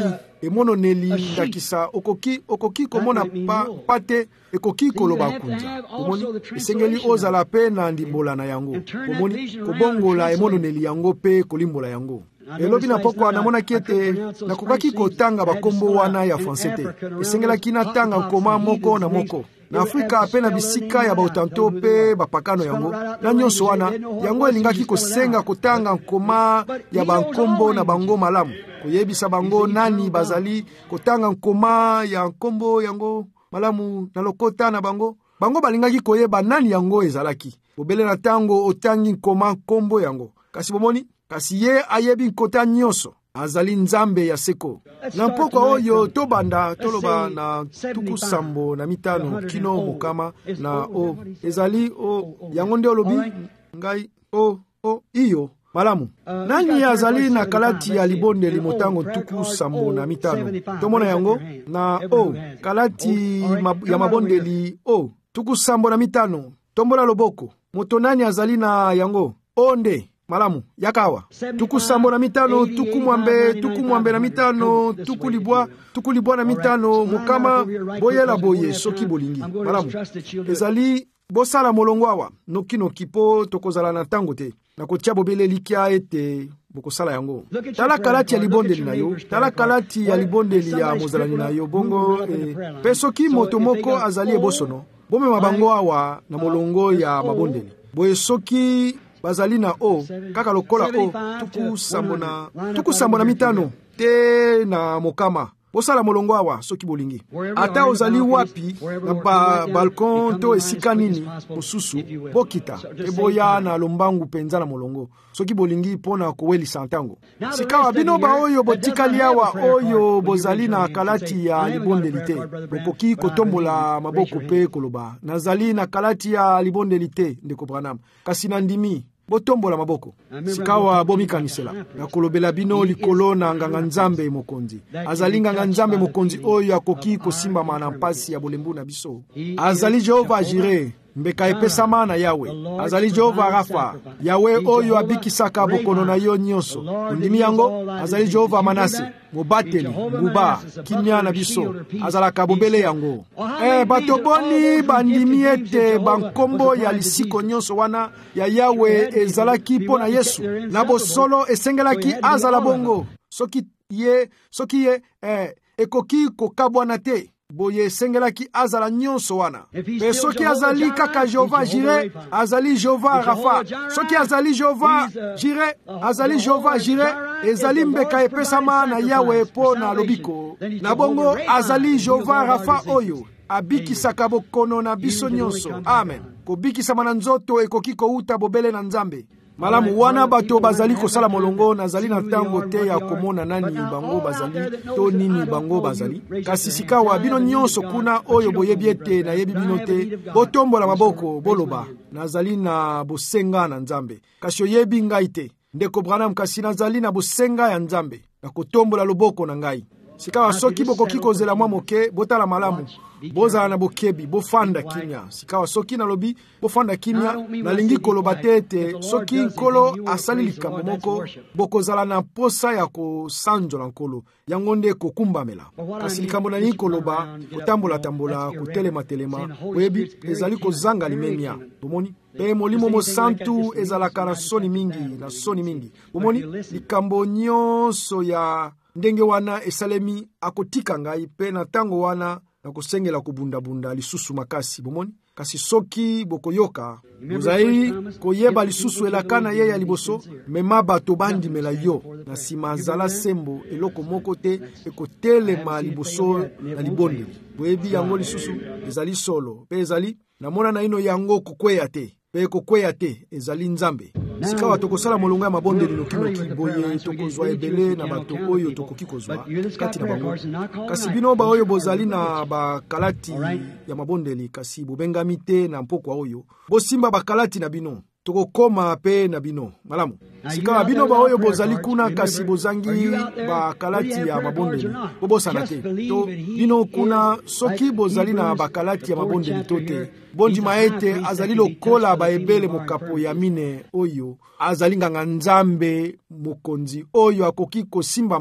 emononeli ndakisa okoki okoki komona pa, pate ekoki koloba kunza omoni esengeli ozala pe na ndimbola na yango omoni kobongola emononeli yango pe kolimbola yango. Elobi na pokwa namonaki ete nakokaki kotanga bakombo wana ya français te, esengelaki natanga nkoma moko na moko na Afrika pe na bisika ya bautanto pe bapakano yango na nyonso wana yango elingaki kosenga kotanga nkoma ya bankombo na bango malamu, koyebisa bango nani bazali, kotanga nkoma ya nkombo yango malamu na lokota na bango. Bango balingaki koyeba nani yango ezalaki bobele na tango otangi nkoma nkombo yango. Kasi bomoni, kasi ye ayebi nkota nyonso azali nzambe ya seko. Na mpoko oyo tobanda toloba na tuku sambo na mitano kino mukama na o ezali o yango nde olobi ngai o o iyo malamu. Nani azali na kalati ya libondeli motango tuku sambo na mitano tomona yango na o kalati mab, ya mabondeli o tuku sambo na mitano tombola loboko. Moto nani azali na yango onde malamu yakawa tuku sambo na mitano tuku mwambe tuku mwambe na mitano tuku libwa tuku libwa na mitano mukama boyela boye soki bolingi malamu. Ezali bosala molongo awa noki noki po tokozala na tango te na kotia bobele likia ete bokosala yango. Tala kalati ya libondeli na yo, tala kalati ya libondeli ya mozalani na yo bongo eh, pe soki moto moko azali ebosono bome mabango awa na molongo ya mabondeli boye soki bazali na o kaka lokola o tuku sambo na tuku sambo na mitano te na mokama bosala molongo awa soki bolingi. Ata ozali wapi na ba balkon to esika nini mosusu bokita eboya na lombangu penza na molongo soki bolingi pona kowelisa ntango. Sikawa bino ba oyo botikali awa oyo bozali na kalati ya libondeli te bokoki kotombola maboko pe koloba nazali na kalati ya libondeli te ndeko Branham, kasi nandimi botombola maboko. Sikawa bomikanisela na kolobela bino likolo na nganga nzambe mokonzi. Azali nganga nzambe mokonzi oyo akoki kosimbama na mpasi ya bolembu na biso. Azali Jehova Jireh, mbeka epesama na Yawe. Azali Jehova Rafa, Yawe oyo abikisaka bokono na yo nyonso. Ndimi yango azali Jehova Manase, mobateli nguba kimia na biso azalaka bobele yango. Eh bato boni bandimi ete bankombo ya lisiko nyonso wana ya Yawe ezalaki po na Yesu na bosolo esengelaki azala bongo soki ye soki ye eh, ekoki kokabwana te boye esengelaki azala nyonso wana. Pe soki azali kaka Jehova Jireh azali Jehova Rafa, soki azali Jehova Jireh azali Jehova Jireh ezali mbeka epesama na Yawe po na lobiko na bongo azali Jehova Rafa oyo abikisaka bokono na biso nyonso. Amen. Kobikisama na nzoto ekoki kouta bobele na Nzambe. Malamu wana bato bazali kosala molongo nazali na tango te ya komona nani bango bazali to nini bango bazali. Kasi sikawa bino nyonso kuna oyo boyebi ete na yebi bino te botombola maboko boloba nazali na bosenga na Nzambe. Kasi oyebi ngai te ndeko Branham, kasi nazali na bosenga ya Nzambe na kotombola loboko na ngai. Sikawa soki bokoki kozela mwa moke botala malamu bozala na bokebi bofanda kimia. Sikawa soki nalobi bofanda kimia nalingi koloba te ete soki nkolo asali likambo moko bokozala na posa ya kosanjola nkolo yango nde kokumbamela. Kasi likambo na nini koloba kotambola tambola kotelema telema oyebi ezali kozanga limemia. Bomoni pe molimo mosantu ezalaka na soni mingi na soni mingi. Bomoni likambo nyonso ya ndenge wana esalemi akotika ngai pe na tango wana na kosengela kubunda-bunda lisusu makasi. Bomoni kasi soki bokoyoka bozali koyeba lisusu elaka na ye ya liboso mema bato bandimela yo na sima azala sembo eloko moko te ekotelema liboso na libondeli. Boyebi yango lisusu ezali solo pe ezali namona na ino yango kokweya te pe kokweya te ezali Nzambe. Sikawa tokosala molongo ya mabondeli noki-noki boye tokozwa ebele na bato oyo tokoki kozwa kati na bango. Kasi bino ba oyo bozali na bakalati ya mabondeli kasi bobengami te na mpokwa oyo bosimba bakalati na bino tokokoma pe na bino malamu. Sikawa bino ba oyo bozali kuna kasi bozangi bakalati ya mabondeli bobosana te to bino kuna soki bozali na bakalati ya mabondeli to te bondima ete azali lokola baebele mokapo ya mine oyo azali nganga Nzambe mokonzi oyo akoki kosimbama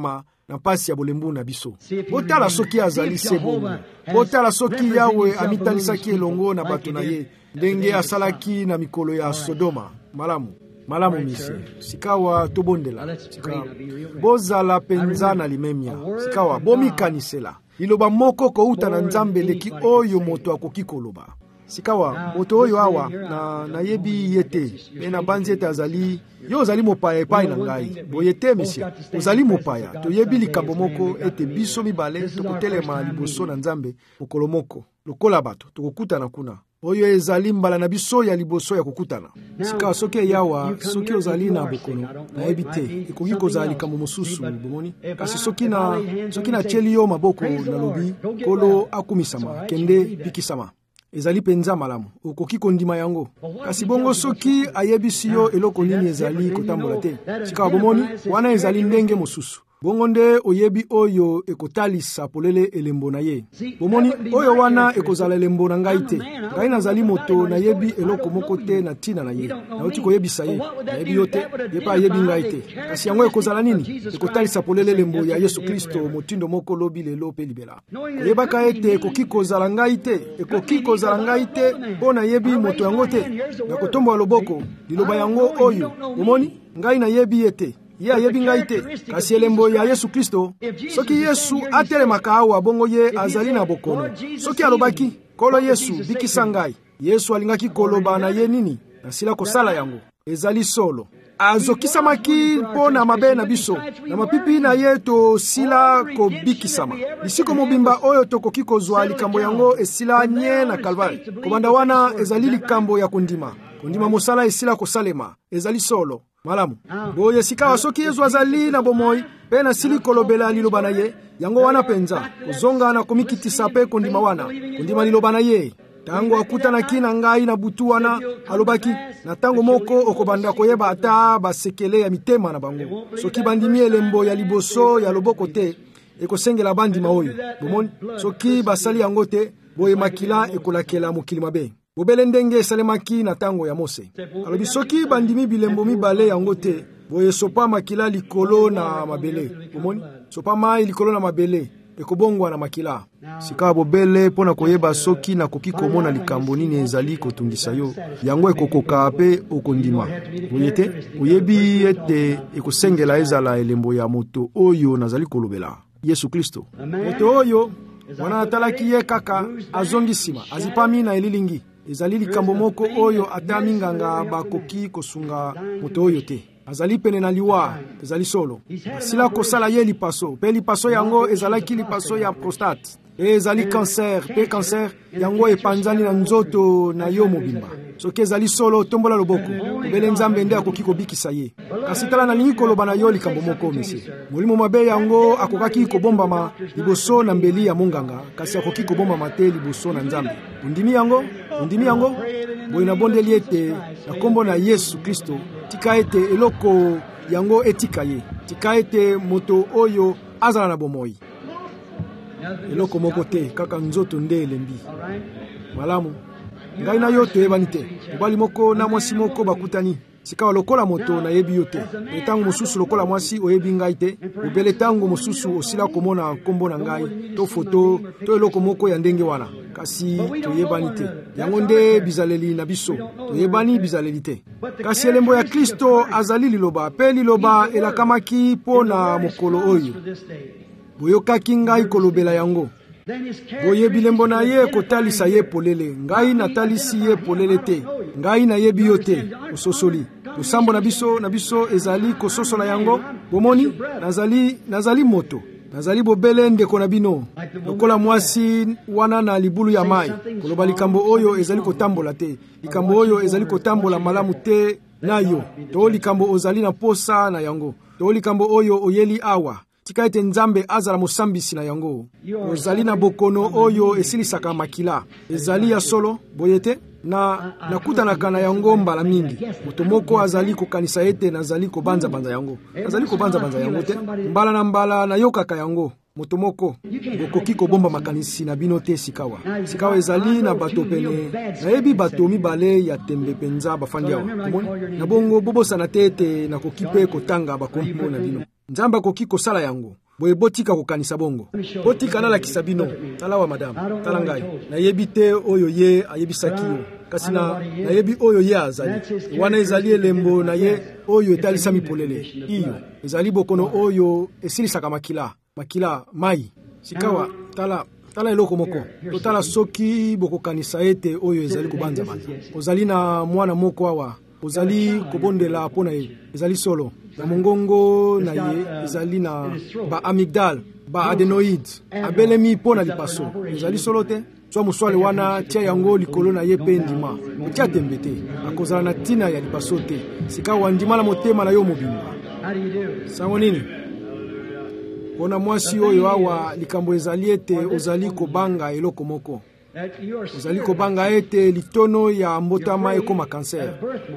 na pasi ya bolembu na biso. Botala soki azali se bongo. Botala soki Yawe amitalisaki elongo na bato na ye ndenge asalaki na mikolo ya Sodoma. Malamu malamu mise sikawa tobondela sikawa bozala penza na limemia sikawa bomikanisela liloba moko kouta na Nzambe leki oyo moto akoki koloba. Sikawa moto oyo awa na nayebi yete na banzi ete azali yo ozali mopaya epai na ngai boyete monsieur ozali mopaya toyebi likambo moko ete biso mibale tokotelema liboso na Nzambe mokolo moko lokola bato tokokutana kuna oyo ezali mbala na biso ya liboso ya kokutana. Sika soki yawa soki ozali na bokono nayebi te ekoki kozala likambo mosusu bomoni kasi soki na soki na cheli yo maboko na lobi kolo akumisama kende pikisama ezali penza malamu okoki kondima yango kasi bongo soki ayebisi yo eloko nini ezali kotambola te sika bomoni wana ezali ndenge mosusu bongo nde oyebi oyo ekotalisa polele elembo na ye bomoni oyo wana ekozala elembo na ngai te ngai nazali moto nayebi eloko moko te na tina na ye nauti koyebisa ye nayebi yo te ye pa ayebi ngai te kasi yango ekozala nini ekotalisa polele elembo ya Yesu Kristo motindo moko lobi lelo pe libela koyebaka ete ekoki kozala ngai te ekoki kozala ngai te mpo nayebi moto yango te na kotombola loboko liloba yango oyo bomoni ngai nayebi ete ye ayebi ngai te kasi elembo ya Yesu Kristo soki Yesu atelemaka awa bongo ye azali na bokono soki alobaki kolo Yesu bikisa ngai Yesu alingaki koloba na ye nini nasila kosala yango ezali solo azokisamaki mpo na mabe na biso na mapipi na ye tosila kobikisama lisiko mobimba oyo tokoki kozwa likambo yango esila nye na Kalvari kobanda wana ezali likambo ya kondima kondima mosala esila kosalema ezali solo malamu boye sikawa soki Yesu azali na bomoi pe na sili kolobela liloba na ye yango wana penza kozonga na komikitisa pe kondima wana kondima liloba na ye tango akutana kina ngai na butu wana alobaki na tango moko okobanda koyeba ata basekele ya mitema na bango soki bandimi elembo ya liboso ya loboko te ekosengela bandima oyo bomoni soki basali yango te boye makila ekolakela mokili mabe bobele ndenge esalemaki na tango ya Mose alobi soki bandimi bilembo mibale yango te boye sopa makila likolo na mabele bomoni sopa mai likolo na mabele ekobongwa na makila sika bobele pona koyeba soki na koki komona likambo nini ezali kotungisa yo yango ekokoka pe okondima boyete oyebi ete ekosengela ezala elembo ya moto oyo nazali kolobela Yesu Kristo moto oyo wana atalaki ye kaka azongisima azipami na elilingi ezali likambo moko oyo ata minganga bakoki kosunga moto oyo te azali pene na liwa ezali solo sila kosala ye lipaso pe lipaso yango ezalaki lipaso ya prostate ezali cancer pe cancer yango epanzani na nzoto na yo mobimba soki ezali solo tombola loboko obele Nzambe nde akoki kobikisa ye kasi tala nalingi koloba na yo likambo moko mesi molimo mabe yango akokaki kobombama liboso na mbeli ya monganga kasi akoki kobombama te liboso na Nzambe undimi yango undimi yango boye na bondeli ete na kombo na Yesu Kristo tika ete eloko yango etika ye tika ete moto oyo azala na bomoi eloko moko te kaka nzoto nde elembi malamu ngai na yo toyebani te mobali moko na mwasi moko bakutani sika lokola moto na yebi yo te etango mosusu lokola mwasi oyebi ngai te obele tango mosusu osila komona nkombo na ngai to foto to eloko moko ya ndenge wana kasi toyebani te yango nde bizaleli na biso toyebani bizaleli te kasi elembo ya Kristo azali liloba pe liloba elakamaki po na mokolo oyo boyokaki ngai kolobela yango boye bilembo na ye kotalisa ye polele ngai natalisi ye polele te ngai nayebi yo te ososoli losambo na biso na biso ezali kososola yango bomoni nazali nazali moto nazali bobele ndeko na bino lokola mwasi wana na libulu ya mai koloba likambo oyo ezali kotambola te likambo oyo ezali kotambola malamu te na yo to likambo ozali na posa na yango to likambo oyo oyeli awa tika ete Nzambe azala mosambisi na yango ozali na bokono oyo esilisaka makila ezali ya solo boyete na nakutanaka na yango mbala mingi moto moko azali kokanisa ete nazali kobanza banza yango azali kobanza banza yango te mbala na mbala na yokaka yango moto moko bokoki kobomba makanisi na bino te sikawa sikawa ezali na bato pene nayebi bato mibale ya tembe penza bafandi awa na bongo bobosa na tete na kokipe kotanga bakombo na bino Nzambe akoki kosala yango boye botika kokanisa bongo. Botika na la kisabino. Tala wa madame. Tala ngai. Na yebi te oyo ye ayebisaki yo. Kasi na na yebi oyo ye azali. Wana ezali elembo na ye oyo etalisami polele. Iyo ezali bokono oyo esilisaka makila. Makila mai. Sikawa tala tala eloko moko. Totala soki bokokanisa ete oyo ezali kubanza banza. Ozali na mwana moko awa. Ozali kobondela pona ye. Ezali solo. Na mongongo na ye ezali na ba amygdale, ba adenoid. Abelemi pona lipaso. Ezali solo te. Swa muswale wana tia yango likolo na ye pe ndima. Otia tembete. Akozala na tina ya lipaso te. Sika wandima na motema na yo mobimba. Sango nini? Kona mwasi oyo awa likambo ezali ete ozali kobanga eloko moko. Ozali kobanga ete litono ya mbotama ekoma kanser.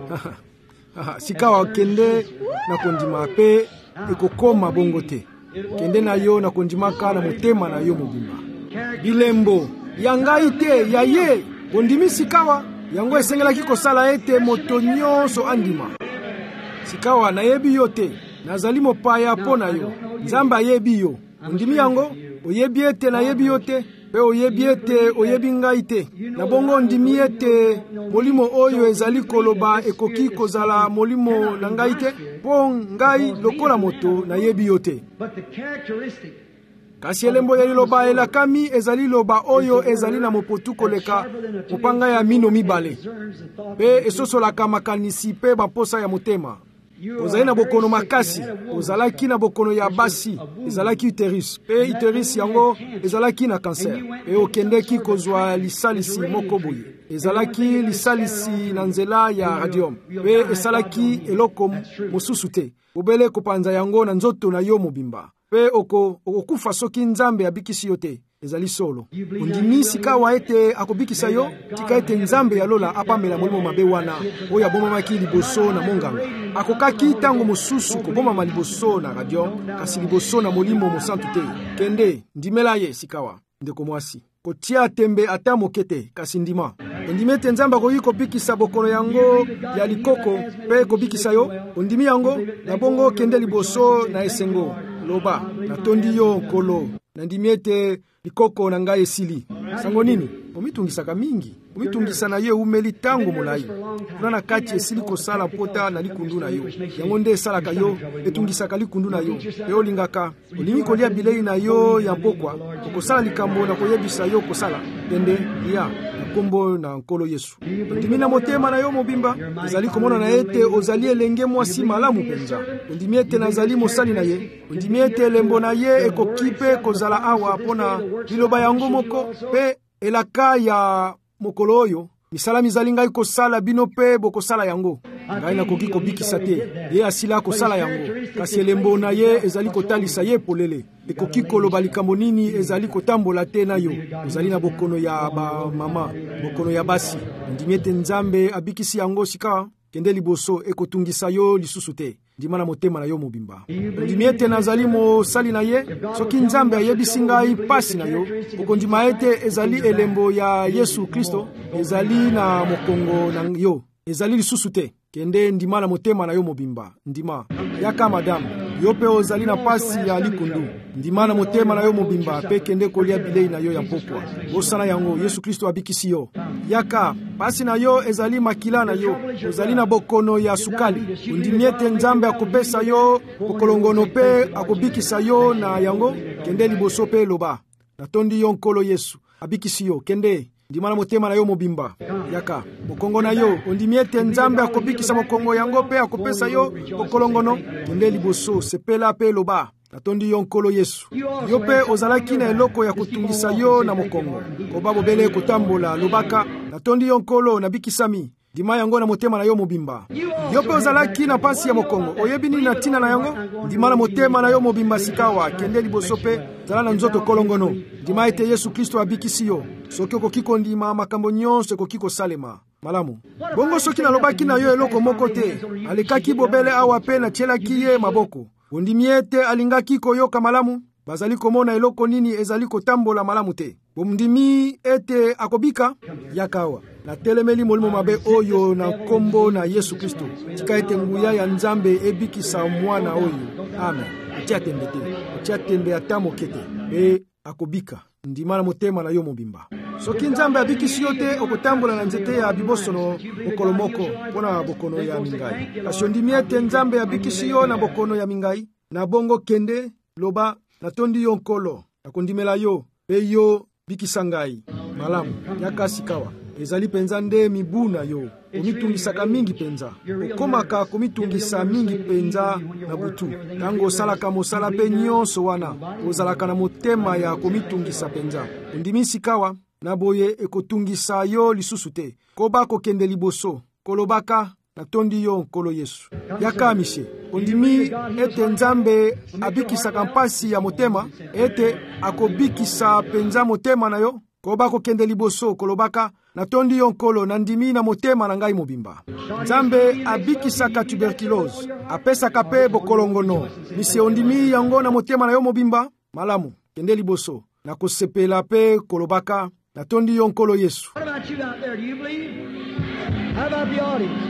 Sika wakende na kondima pe ekokoma bongo te. Kende na yo na kondimaka na motema na yo mobimba. Bilembo yangai te ya ye kondimi sikawa yango esengelaki kosala ete moto nyonso andima. Sikawa na yebi yo te. Nazali mopaya po na yo. Nzambe ayebi yo. Ondimi yango oyebi ete na yebi yo te. Pe oyebi ete oyebi ngai te. Na bongo ndimi ete molimo oyo ezali koloba ekoki kozala molimo na ngai te. Po ngai lokola moto na yebi yo te. Kasi elembo ya liloba elakami ezali loba oyo ezali na mopotu koleka mopanga ya mino mibale. Pe esosolaka makanisi pe baposa ya motema. Ozali na bokono makasi, ozalaki na bokono ya basi, ezalaki uterus. Pe uterus yango ezalaki na cancer. E okendeki kozwa lisalisi moko boye. Ezalaki lisalisi na nzela ya radium. Pe esalaki eloko mosusu te. Obele kopanza yango na nzoto na yo mobimba. Pe oko okufa soki Nzambe abikisi yo te. Ezali solo. Undimi sikawa ete akobikisa yo, tika ete Nzambe ya lola apamela molimo mabe wana, oyo abomamaki liboso na monganga. Akokaki tango mosusu kobomama liboso na radio, kasi liboso na molimo mosantu te. Kende, ndimela ye sikawa, ndeko mwasi. Kotia tembe ata mokete, kasi ndima. Ondimi te Nzambe akoki kobikisa bokono yango ya likoko, pe kobikisa yo, ondimi yango, na bongo kende liboso na esengo. Loba, natondi yo nkolo, nandimi ete likoko na ngai esili. Sango nini? Omitungisaka mingi. Omitungisa na ye umeli tango molai. Kuna na kati esili kosala pota na likundu na yo. Yango nde esalaka yo, etungisaka likundu na yo. Pe olingaka, olingi kolia bilei na yo ya mpokwa, okosala likambo na koyebisa yo kosala. Dende, ya, kombo na nkolo Yesu. Ondimi na motema na yo mobimba, ezali komona na ete ozali elenge mwasi malamu penza. Ondimi ete nazali mosali na ye. Ondimi ete elembo na ye ekokipe kozala awa pona liloba yango moko pe elaka ya mokolo oyo. Misala mizali ngai kosala bino pe bokosala yango. Ngai nakoki kobikisa te. Ye asila kosala yango. Kasi elembo na ye ezali kotalisa ye polele. Ekoki koloba likambo nini ezali kotambola te na yo. Ezali na bokono ya ba mama, bokono ya basi. Ndimi ete Nzambe abikisi yango sika kende liboso ekotungisa yo lisusu te. Ndima na motema na yo mobimba. Ndimi ete nazali mosali na ye, soki Nzambe ayebisi ngai pasi na yo, okondima ete ezali elembo ya Yesu Kristo, ezali na mokongo na yo, ezali lisusu te. Kende ndima na motema na yo mobimba. Ndima, yaka madame, yo pe ozali na pasi ya likundu. Ndima na motema na yo mobimba, pe kende kolia bilei na yo ya mpokwa. Bosana yango, Yesu Kristo abikisi yo. Yaka, pasi na yo ezali makila na yo, ozali na bokono ya sukali. Ndimi ete Nzambe akopesa yo, bokolongono pe akobikisa yo na yango, kende liboso pe loba. Natondi yo nkolo Yesu, abikisi yo, kende. Ndima na motema na yo mobimba. Yaka, mokongo na yo, ondimi ete Nzambe akobikisa mokongo yango pe akopesa yo bokolongono, kende liboso sepela pe loba. Natondi yo nkolo Yesu. Yo pe ozalaki na eloko ya kutungisa yo na mokongo. Koba bobele kotambola lobaka. Natondi yo nkolo na bikisami. Ndima yango na motema na yo mobimba. Yo pe ozalaki na pasi ya mokongo. Oyebi nini na tina na yango? Ndima na motema na yo mobimba sikawa. Kende liboso pe zala na nzoto kolongono. Ndima ete Yesu Kristo abikisi yo. Soki okokiko ndima makambo nyonso ekokiko salema. Malamu. Bongo soki na lobaki na yo eloko moko te. Alekaki bobele awa pe na tielaki ye maboko. Ondimi ete alingaki koyoka malamu. Bazali komona eloko nini ezali kotambola malamu te. Bomdimi ete akobika yakawa. Na telemeli molimo mabe oyo na kombo na Yesu Kristo. Tika ete nguya ya Nzambe ebikisa mwana oyo. Amen. otia tembe te, otia tembe ata moke te, mpe akobika ndima na motema na yo mobimba. Soki Nzambe abikisi yo te, okotambola na nzete ya bibosono mokolo moko mpona bokono ya mingai. Kasi ondimi ete Nzambe abikisi yo na bokono ya mingai, na bongo kende loba natondi yo nkolo, nakondimela yo mpe yo bikisa ngai. Malamu yaka sikawa ezali penza nde mibu na yo, komitungisaka mingi penza, okomaka komitungisa mingi penza na butu. Tango osalaka mosala pe nyonso wana, ozalaka na motema ya komitungisa penza. Ondimi sikawa na boye ekotungisa yo lisusu te. Koba kokende liboso, kolobaka natondi yo nkolo Yesu. Yaka mishe, ondimi ete Nzambe abikisaka mpasi ya motema, ete akobikisa penza motema na yo. Koba kokende liboso, kolobaka natondi yo nkolo na ndimi na motema na ngai mobimba. Nzambe abikisaka tuberculose, apesaka pe bokolongono. Mise ondimi yango na motema na yo mobimba, malamu kende liboso na kosepela pe kolobaka natondi yo nkolo Yesu. What about you out there? Do you believe? How about the audience?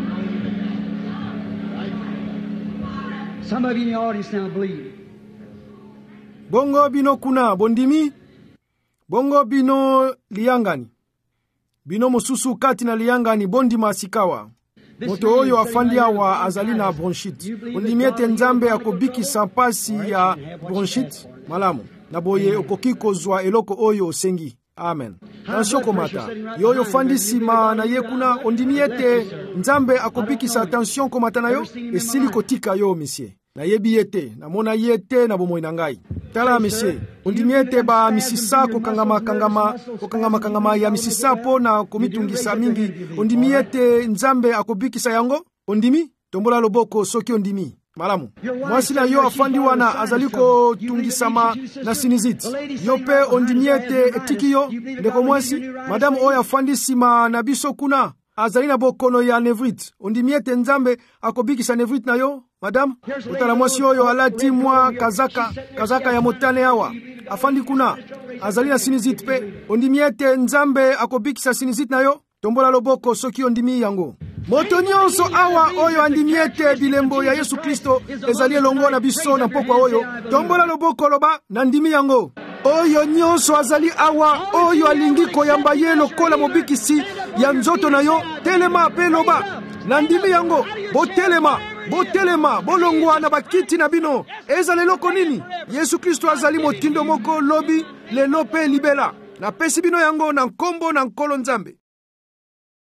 Some of you in the audience now believe. Bongo bino kuna bondimi? Bongo bino liyangani? Bino mosusu kati na liyangani bondima sikawa. Moto oyo afandi awa azali na bronchite. Ondimi ete Nzambe akobikisa mpasi ya bronchite, malamu. Na boye okoki kozwa eloko oyo osengi. Amen. Tansio komata. Yoyo fandi sima na ye kuna, ondimi ete Nzambe akobikisa attention komata na yo, esili kotika yo misie. Na yebi ete, na mona yete na bomoi na ngai. Tala misie, ondimi ete ba misisa kokangama kangama, kokangama kangama ya misisa po na komitungisa mingi. Ondimi ete Nzambe akobikisa yango, ondimi, tombola loboko soki ondimi. Malamu. Mwasi na yo afandi wana azaliko tungisama na sinizit. Yo pe ondimiete etiki yo, ndeko mwasi. Madamu oya afandi sima na biso kuna, azali na bokono ya nevrit. Ondimiete Nzambe akobikisa nevrit na yo, madamu. Utala mwasi oyo alati mwa kazaka, kazaka ya motane awa. Afandi kuna, azali na sinizit pe. Ondimiete Nzambe akobikisa sinizit na yo, tombola loboko soki ondimi yango. Moto nyonso awa oyo andimiete bilembo ya Yesu Kristo ezali elongo na biso na pokwa oyo, tombola loboko loba na ndimi yango. Oyo nyonso azali awa oyo alingi koyamba ye lokola mobikisi ya nzoto na yo, telema pe loba na ndimi yango. Botelema, botelema, bolongwa na bakiti na bino. Ezali loko nini? Yesu Kristo azali motindo moko lobi lelo pe libela. Na pesi bino yango na nkombo na nkolo Nzambe.